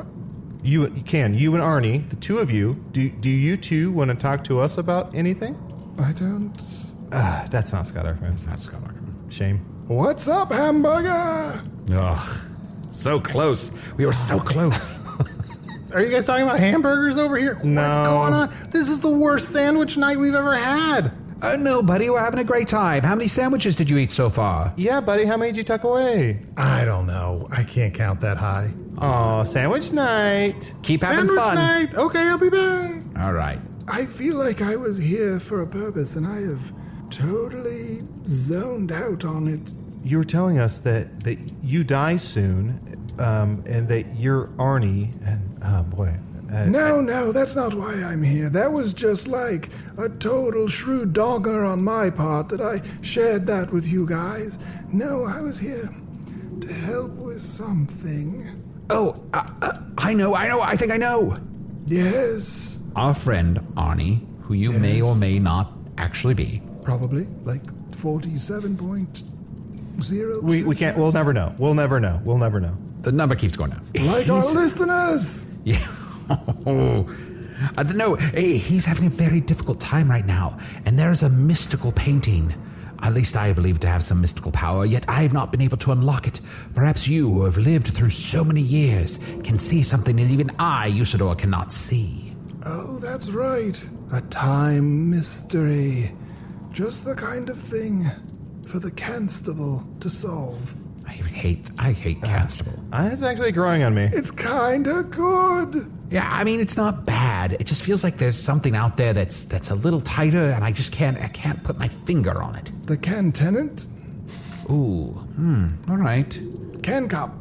You and Arnie, the two of you, do you two want to talk to us about anything? I don't... That's not Scott Aukerman. That's not Scott Aukerman. Shame. What's up, hamburger? Ugh. So close. We were so close. Are you guys talking about hamburgers over here? No. What's going on? This is the worst sandwich night we've ever had. No, buddy, we're having a great time. How many sandwiches did you eat so far? Yeah, buddy, how many did you tuck away? I don't know. I can't count that high. Oh, sandwich night. Keep having fun. Sandwich night. Okay, I'll be back. All right. I feel like I was here for a purpose, and I have totally zoned out on it. You were telling us that you die soon, and that you're Arnie, and, oh boy. No, that's not why I'm here. That was just like a total Shrewd Donger on my part that I shared that with you guys. No, I was here to help with something. Oh, I know. I think I know. Yes. Our friend, Arnie, who you may or may not actually be. Probably, like 47.0. We can't, we'll never know. We'll never know. The number keeps going up. Like our listeners. Yeah. No, he's having a very difficult time right now, and there's a mystical painting. At least I believe to have some mystical power, yet I have not been able to unlock it. Perhaps you, who have lived through so many years, can see something that even I, Usador, cannot see. Oh, that's right. A time mystery. Just the kind of thing for the constable to solve. I hate constable. It's actually growing on me. It's kinda good. Yeah, I mean, it's not bad. It just feels like there's something out there that's a little tighter, and I can't put my finger on it. The can tenant? Ooh, all right. Can cop.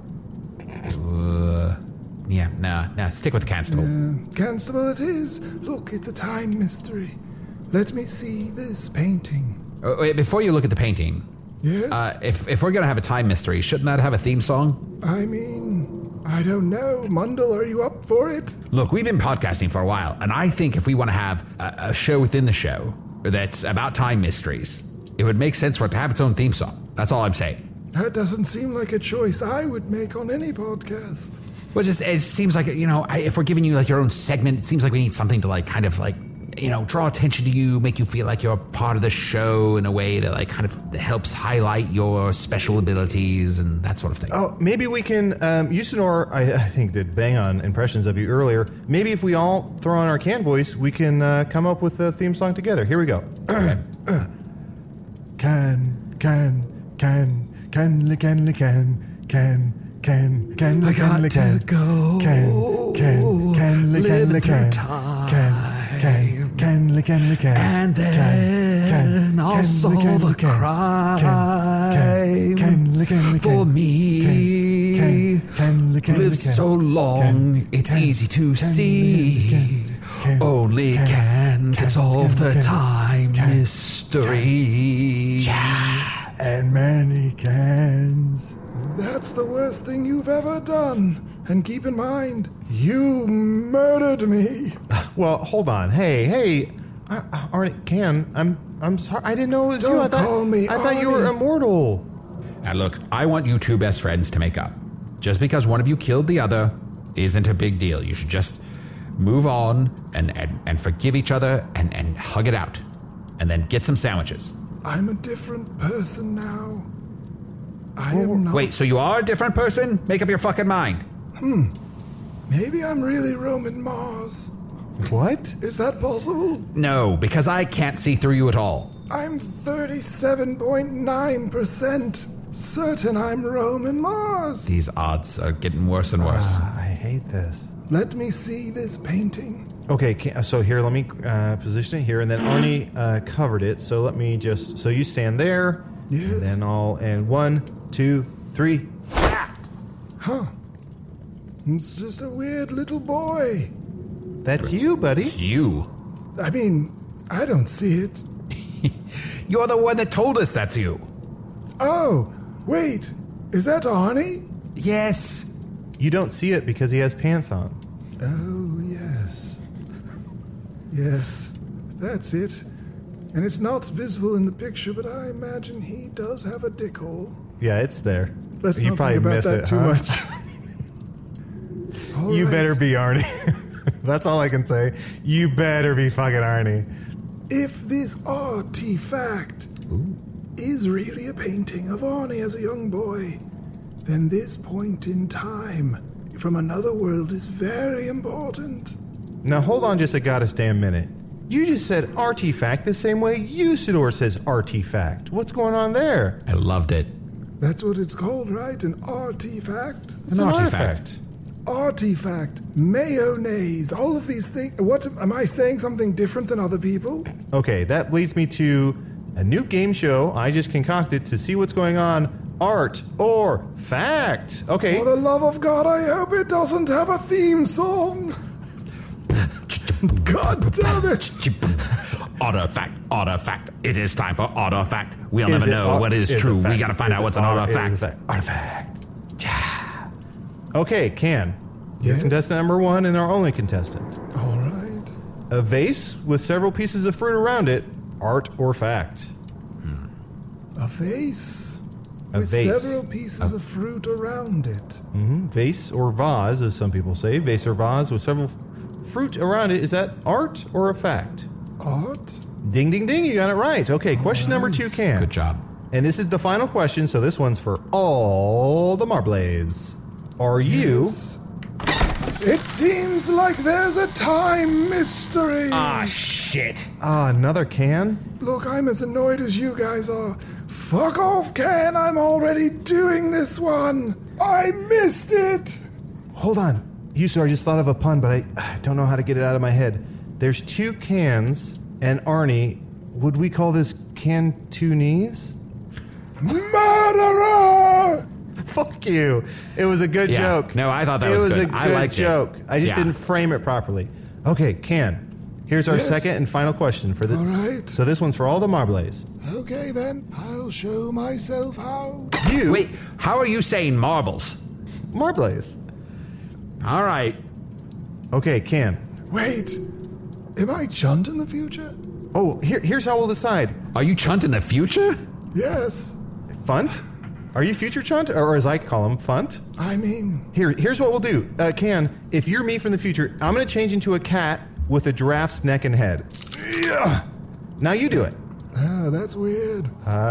Stick with constable. Constable it is. Look, it's a time mystery. Let me see this painting. Wait, before you look at the painting... Yes? If we're going to have a time mystery, shouldn't that have a theme song? I mean, I don't know. Mundell, are you up for it? Look, we've been podcasting for a while, and I think if we want to have a show within the show, that's about time mysteries. It would make sense for it to have its own theme song. That's all I'm saying. That doesn't seem like a choice I would make on any podcast. Well, it seems like, if we're giving you like your own segment, it seems like we need something to like kind of like, draw attention to you, make you feel like you're part of the show in a way that like kind of helps highlight your special abilities and that sort of thing. Oh, maybe we can, Usador, I think, did bang on impressions of you earlier. Maybe if we all throw on our can voice, we can come up with a theme song together. Here we go. Can, I got to go. And then I'll solve a crime for me. Live so long, it's easy to see. Only can solve the time mystery. And many cans. That's the worst thing you've ever done. And keep in mind, you murdered me. Well, hold on. Hey, Arnie, Can, I'm sorry. I didn't know it was you. Don't call me I thought you were immortal. Now look, I want you two best friends to make up. Just because one of you killed the other isn't a big deal. You should just move on and forgive each other and hug it out. And then get some sandwiches. I'm a different person now. I am not... Wait, so you are a different person? Make up your fucking mind. Maybe I'm really Roman Mars. What? Is that possible? No, because I can't see through you at all. I'm 37.9% certain I'm Roman Mars. These odds are getting worse and worse. I hate this. Let me see this painting. Okay, so here, let me position it here, and then Arnie covered it, so let me just... So you stand there, yes. And then and 1, 2, 3. Huh. It's just a weird little boy. That's you, buddy. It's you. I mean, I don't see it. You're the one that told us that's you. Oh, wait. Is that Arnie? Yes. You don't see it because he has pants on. Oh, yes. Yes, that's it. And it's not visible in the picture, but I imagine he does have a dick hole. Yeah, it's there. Let's you not probably think about miss that it, too huh? much. You right. better be Arnie. That's all I can say. You better be fucking Arnie. If this artifact is really a painting of Arnie as a young boy, then this point in time from another world is very important. Now hold on just a goddess damn minute. You just said artifact the same way Usador says artifact. What's going on there? I loved it. That's what it's called, right? An artifact? It's an artifact. Artifact, mayonnaise, all of these things. What, am I saying something different than other people? Okay, that leads me to a new game show I just concocted to see what's going on. Art or fact. Okay. For the love of God, I hope it doesn't have a theme song. God damn it. Artifact. It is time for artifact. We'll never know what is true. We gotta find out what's an artifact. Artifact. Okay, Can. You're Yes? contestant number 1 and our only contestant. All right. A vase with several pieces of fruit around it. Art or fact? A vase. A with vase. several pieces of fruit around it. Vase or vase, as some people say. Vase or vase with several fruit around it. Is that art or a fact? Art? Ding, ding, ding. You got it right. Okay, question number 2, Can. Good job. And this is the final question, so this one's for all the Marbles. Are you... It seems like there's a time mystery. Shit. another Can? Look, I'm as annoyed as you guys are. Fuck off, Can. I'm already doing this one. I missed it. Hold on. Usador, I just thought of a pun, but I don't know how to get it out of my head. There's 2 Cans and Arnie. Would we call this Cantonese? Murderer! Fuck you. It was a good joke. No, I thought that was good. It was a I good liked joke. it. I just didn't frame it properly. Okay, Can. Here's our second and final question for this. All right. So this one's for all the Marbles. Okay, then. I'll show myself how. Wait, how are you saying marbles? Marbles. All right. Okay, Can. Wait. Am I Chunt in the future? Oh, here's how we'll decide. Are you Chunt in the future? Yes. Funt? Are you future Chunt? Or as I call him, Funt? I mean... Here's what we'll do. Can, if you're me from the future, I'm going to change into a cat with a giraffe's neck and head. Yeah. Now you do it. Oh, that's weird.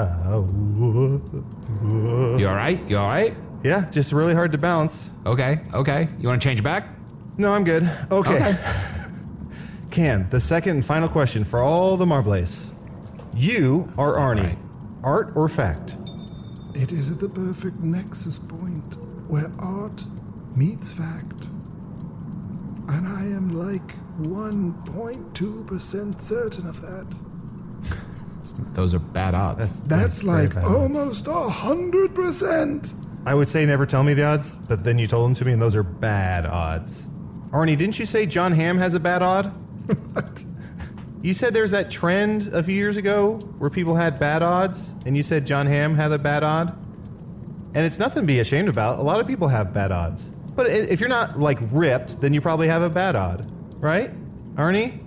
You all right? You all right? Yeah, just really hard to balance. Okay. You want to change it back? No, I'm good. Okay. Can, the second and final question for all the Marbles. You are Arnie. Right. Art or fact? It is at the perfect nexus point where art meets fact. And I am like 1.2% certain of that. Those are bad odds. That's like almost 100%. I would say never tell me the odds, but then you told them to me, and those are bad odds. Arnie, didn't you say John Hamm has a bad odd? What? You said there's that trend a few years ago where people had bad odds, and you said John Hamm had a bad odd? And it's nothing to be ashamed about. A lot of people have bad odds. But if you're not, like, ripped, then you probably have a bad odd. Right? Arnie?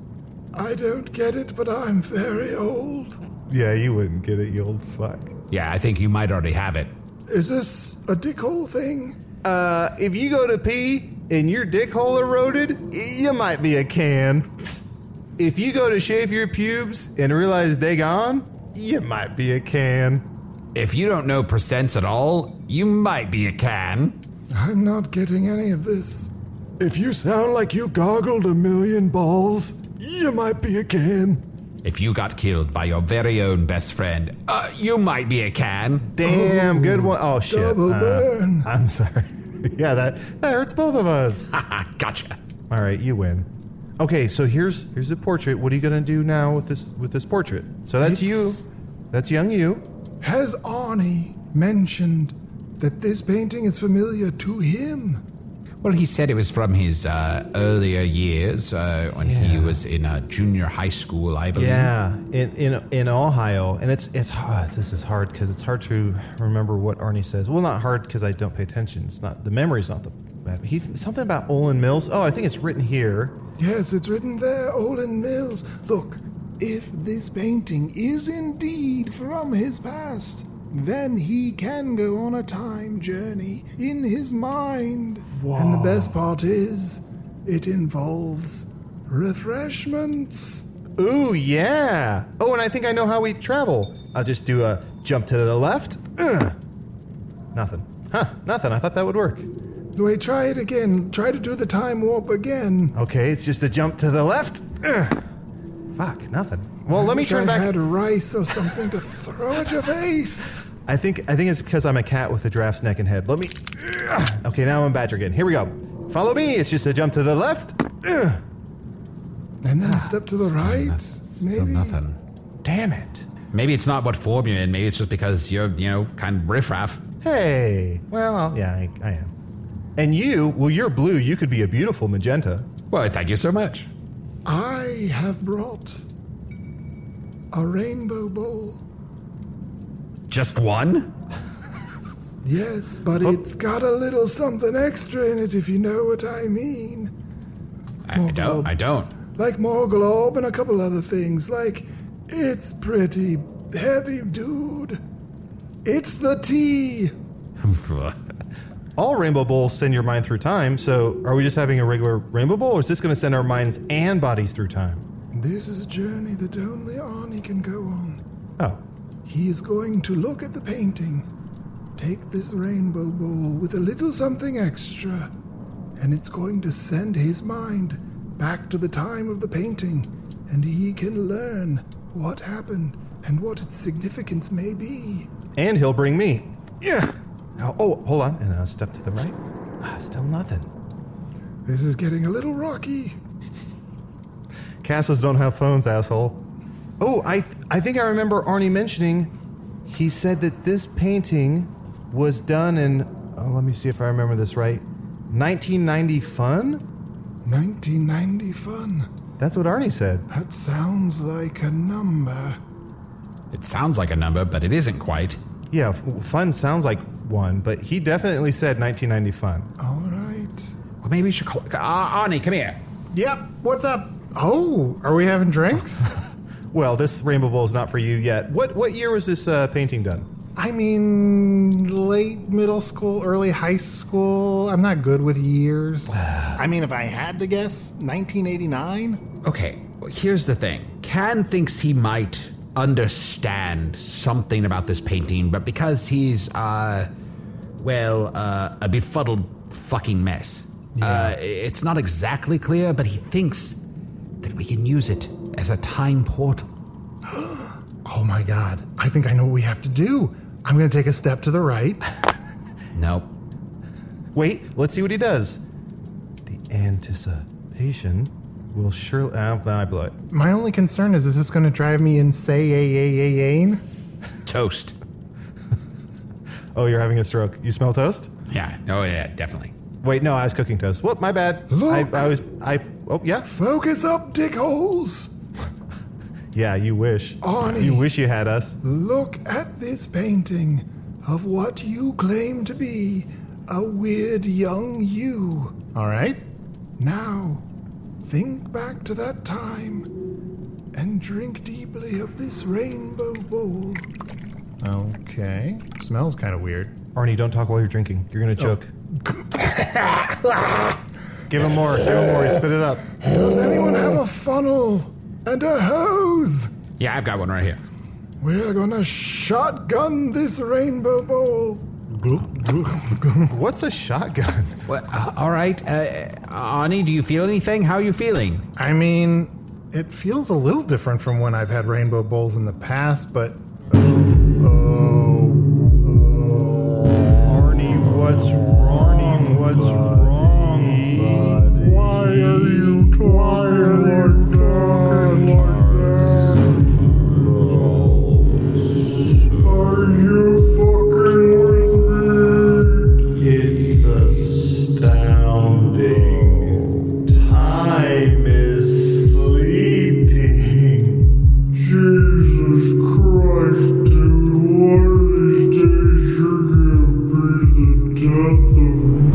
I don't get it, but I'm very old. Yeah, you wouldn't get it, you old fuck. Yeah, I think you might already have it. Is this a dick hole thing? If you go to pee and your dick hole eroded, you might be a can. If you go to shave your pubes and realize they gone, you might be a can. If you don't know percents at all, you might be a can. I'm not getting any of this. If you sound like you gargled 1,000,000 balls, you might be a can. If you got killed by your very own best friend, you might be a can. Damn, good one. Oh, shit. Double burn. I'm sorry. Yeah, that hurts both of us. Gotcha. All right, you win. Okay, so here's a portrait. What are you going to do now with this portrait? So that's you. That's young you. Has Arnie mentioned that this painting is familiar to him? Well, he said it was from his earlier years when he was in junior high school, I believe. Yeah, in Ohio, and it's this is hard because it's hard to remember what Arnie says. Well, not hard because I don't pay attention. It's not the memory's not the bad. He's something about Olin Mills. Oh, I think it's written here. Yes, it's written there, Olin Mills. Look, if this painting is indeed from his past, then he can go on a time journey in his mind. Whoa. And the best part is, it involves refreshments. Ooh, yeah. Oh, and I think I know how we travel. I'll just do a jump to the left. Nothing. Nothing. I thought that would work. Wait, try it again. Try to do the time warp again. Okay, it's just a jump to the left. Fuck, nothing. Well, let me turn back. I had rice or something to throw at your face. I think it's because I'm a cat with a giraffe's neck and head. Let me... Okay, now I'm a badger again. Here we go. Follow me. It's just a jump to the left. And then a step to the right. Still nothing. Damn it. Maybe it's not what form you're in. Maybe it's just because you're, kind of riffraff. Hey. Well, yeah, I am. And you're blue. You could be a beautiful magenta. Well, thank you so much. I have brought a rainbow bowl. Just one? Yes, but it's got a little something extra in it, if you know what I mean. I don't. Like Morglob and a couple other things. Like, it's pretty heavy, dude. It's the tea. All rainbow bowls send your mind through time, so are we just having a regular rainbow bowl, or is this going to send our minds and bodies through time? This is a journey that only Arnie can go on. Oh. He is going to look at the painting, take this rainbow bowl with a little something extra, and it's going to send his mind back to the time of the painting, and he can learn what happened and what its significance may be. And he'll bring me. Yeah. Oh, hold on. And a step to the right. Still nothing. This is getting a little rocky. Castles don't have phones, asshole. Oh, I think I remember Arnie mentioning he said that this painting was done in, let me see if I remember this right, 1990 fun? 1990 fun? That's what Arnie said. That sounds like a number. It sounds like a number, but it isn't quite. Yeah, fun sounds like one, but he definitely said 1990 fun. All right. Well, maybe we should call... Arnie, come here. Yep, what's up? Oh, are we having drinks? Well, this Rainbow Bowl is not for you yet. What year was this painting done? I mean, late middle school, early high school. I'm not good with years. I mean, if I had to guess, 1989? Okay, well, here's the thing. Can thinks he might understand something about this painting, but because he's, a befuddled fucking mess. Yeah. It's not exactly clear, but he thinks that we can use it as a time portal. Oh my God. I think I know what we have to do. I'm going to take a step to the right. Nope. Wait, let's see what he does. The anticipation will surely... I blew it. My only concern is this going to drive me insane? Toast. Oh, you're having a stroke. You smell toast? Yeah. Oh, yeah, definitely. Wait, no, I was cooking toast. Whoop, my bad. Look. Oh, yeah? Focus up, dickholes. Yeah, you wish. Arnie. You wish you had us. Look at this painting of what you claim to be a weird young you. All right. Now, think back to that time and drink deeply of this rainbow bowl. Okay. Smells kind of weird. Arnie, don't talk while you're drinking. You're going to choke. Give him more. Spit it up. Does anyone have a funnel and a hose? Yeah, I've got one right here. We're gonna shotgun this rainbow bowl. What's a shotgun? Well, all right. Arnie, do you feel anything? How are you feeling? I mean, it feels a little different from when I've had rainbow bowls in the past, but... Arnie, what's wrong? What's wrong, buddy? Why are you talking like that? Are you fucking with me? It's astounding. Time is fleeting. Jesus Christ, dude, one of these days you're gonna be the death of me.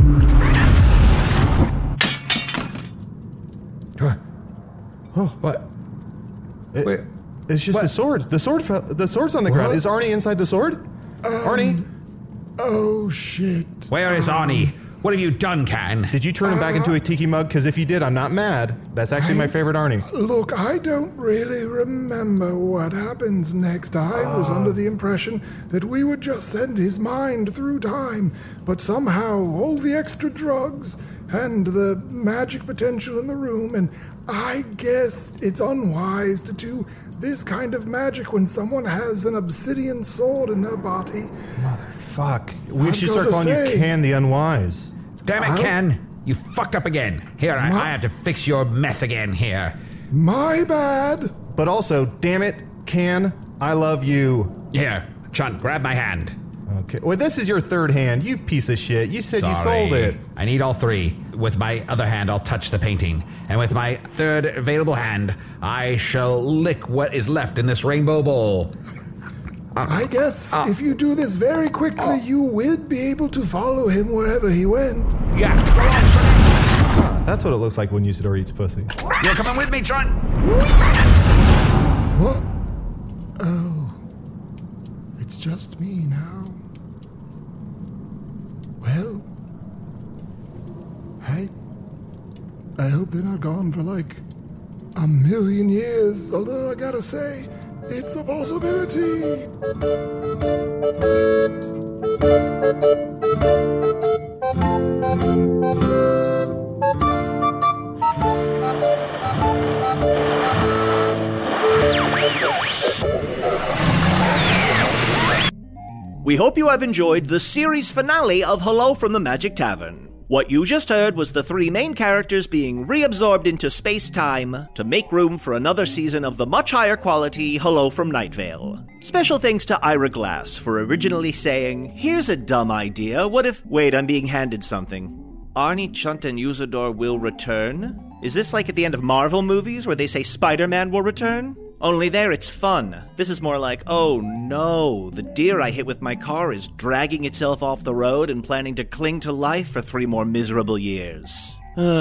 What? Wait. It's just the sword. The sword's on the ground. Is Arnie inside the sword? Arnie? Oh, shit. Where is Arnie? What have you done, Can? Did you turn him back into a tiki mug? Because if you did, I'm not mad. That's actually my favorite Arnie. Look, I don't really remember what happens next. I was under the impression that we would just send his mind through time, but somehow all the extra drugs and the magic potential in the room, and I guess it's unwise to do this kind of magic when someone has an obsidian sword in their body. Fuck. We should start calling you Can the Unwise. Damn it, Can. You fucked up again. Here, I have to fix your mess again here. My bad. But also, damn it, Can, I love you. Here, Chunt, grab my hand. Okay. Well, this is your third hand, you piece of shit. You said Sorry. you sold it. I need all three. With my other hand, I'll touch the painting. And with my third available hand, I shall lick what is left in this rainbow bowl. I guess if you do this very quickly, you will be able to follow him wherever he went. Yeah. That's what it looks like when Usador eats pussy. You're coming with me, Chunt. What? Oh. It's just me now. Well, I hope they're not gone for like 1,000,000 years, although I gotta say, it's a possibility. We hope you have enjoyed the series finale of Hello from the Magic Tavern. What you just heard was the three main characters being reabsorbed into space-time to make room for another season of the much higher quality Hello from Night Vale. Special thanks to Ira Glass for originally saying, "Here's a dumb idea, what if..." Wait, I'm being handed something. Arnie, Chunt, and Usador will return? Is this like at the end of Marvel movies where they say Spider-Man will return? Only there it's fun. This is more like, oh no, the deer I hit with my car is dragging itself off the road and planning to cling to life for 3 more miserable years.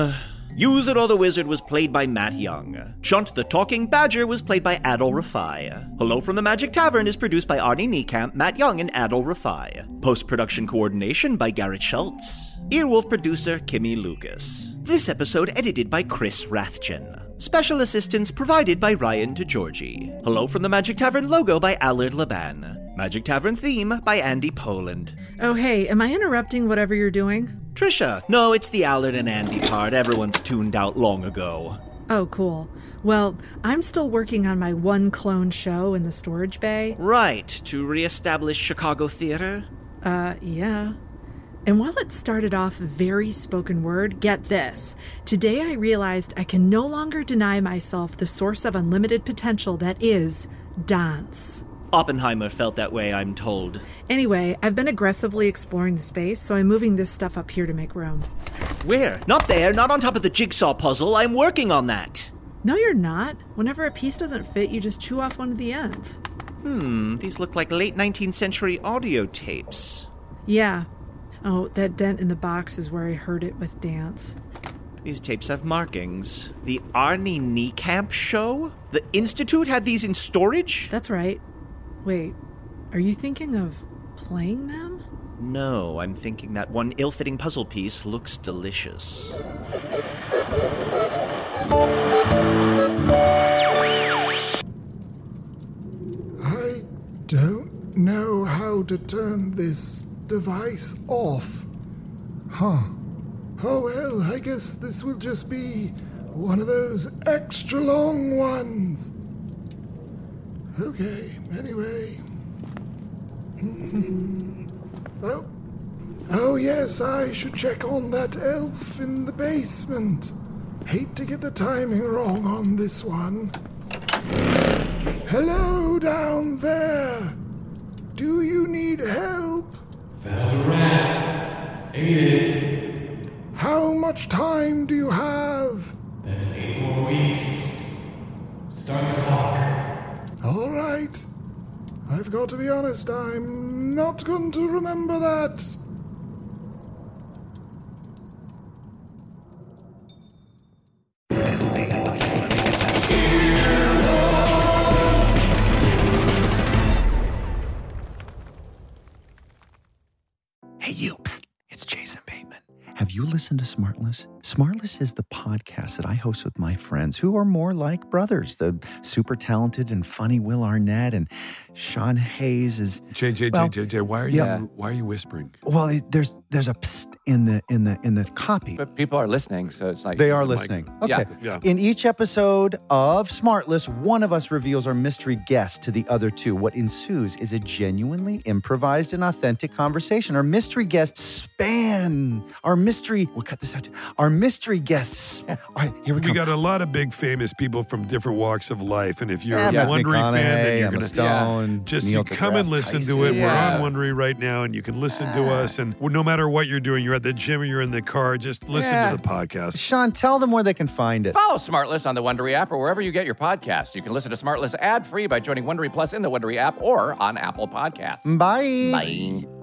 User the Wizard was played by Matt Young. Chunt the Talking Badger was played by Adol Rafai. Hello from the Magic Tavern is produced by Arnie Niekamp, Matt Young, and Adol Rafai. Post-production coordination by Garrett Schultz. Earwolf producer Kimmy Lucas. This episode edited by Chris Rathjen. Special assistance provided by Ryan DeGiorgi. Hello from the Magic Tavern logo by Allard Laban. Magic Tavern theme by Andy Poland. Oh, hey, am I interrupting whatever you're doing? Trisha, no, it's the Allard and Andy part. Everyone's tuned out long ago. Oh, cool. Well, I'm still working on my one clone show in the storage bay. Right, to reestablish Chicago theater? Yeah. And while it started off very spoken word, get this. Today I realized I can no longer deny myself the source of unlimited potential that is dance. Oppenheimer felt that way, I'm told. Anyway, I've been aggressively exploring the space, so I'm moving this stuff up here to make room. Where? Not there, not on top of the jigsaw puzzle. I'm working on that. No, you're not. Whenever a piece doesn't fit, you just chew off one of the ends. These look like late 19th century audio tapes. Yeah. Oh, that dent in the box is where I heard it with dance. These tapes have markings. The Arnie Niekamp show? The Institute had these in storage? That's right. Wait, are you thinking of playing them? No, I'm thinking that one ill-fitting puzzle piece looks delicious. I don't know how to turn this device off. Huh. Oh well, I guess this will just be one of those extra long ones. Okay, anyway. Oh yes, I should check on that elf in the basement. Hate to get the timing wrong on this one. Hello down there. Do you need help? Found a rat. Ate it. How much time do you have? That's 8 more weeks. Start the clock. All right. I've got to be honest, I'm not going to remember that. Hey, you. Psst. It's Jason Bateman. Have you listened to Smartless? Smartless is the podcast that I host with my friends who are more like brothers. The super talented and funny Will Arnett and Sean Hayes is... JJ, why are you whispering? Well, there's a psst in the copy. But people are listening, so it's like... They are listening. Okay. Yeah. In each episode of Smartless, one of us reveals our mystery guest to the other two. What ensues is a genuinely improvised and authentic conversation. Our mystery guests span... We'll cut this out too. Our mystery guests... All right, here we go. We got a lot of big famous people from different walks of life, and if you're a Matthew Wondery fan, then you're Emma going to... Stone, Just Neil you come and deGrasse listen Tyson. to it. We're on Wondery right now, and you can listen to us. And no matter what you're doing, you're at the gym or you're in the car, just listen to the podcast. Sean, tell them where they can find it. Follow Smartless on the Wondery app or wherever you get your podcasts. You can listen to Smartless ad-free by joining Wondery Plus in the Wondery app or on Apple Podcasts. Bye. Bye.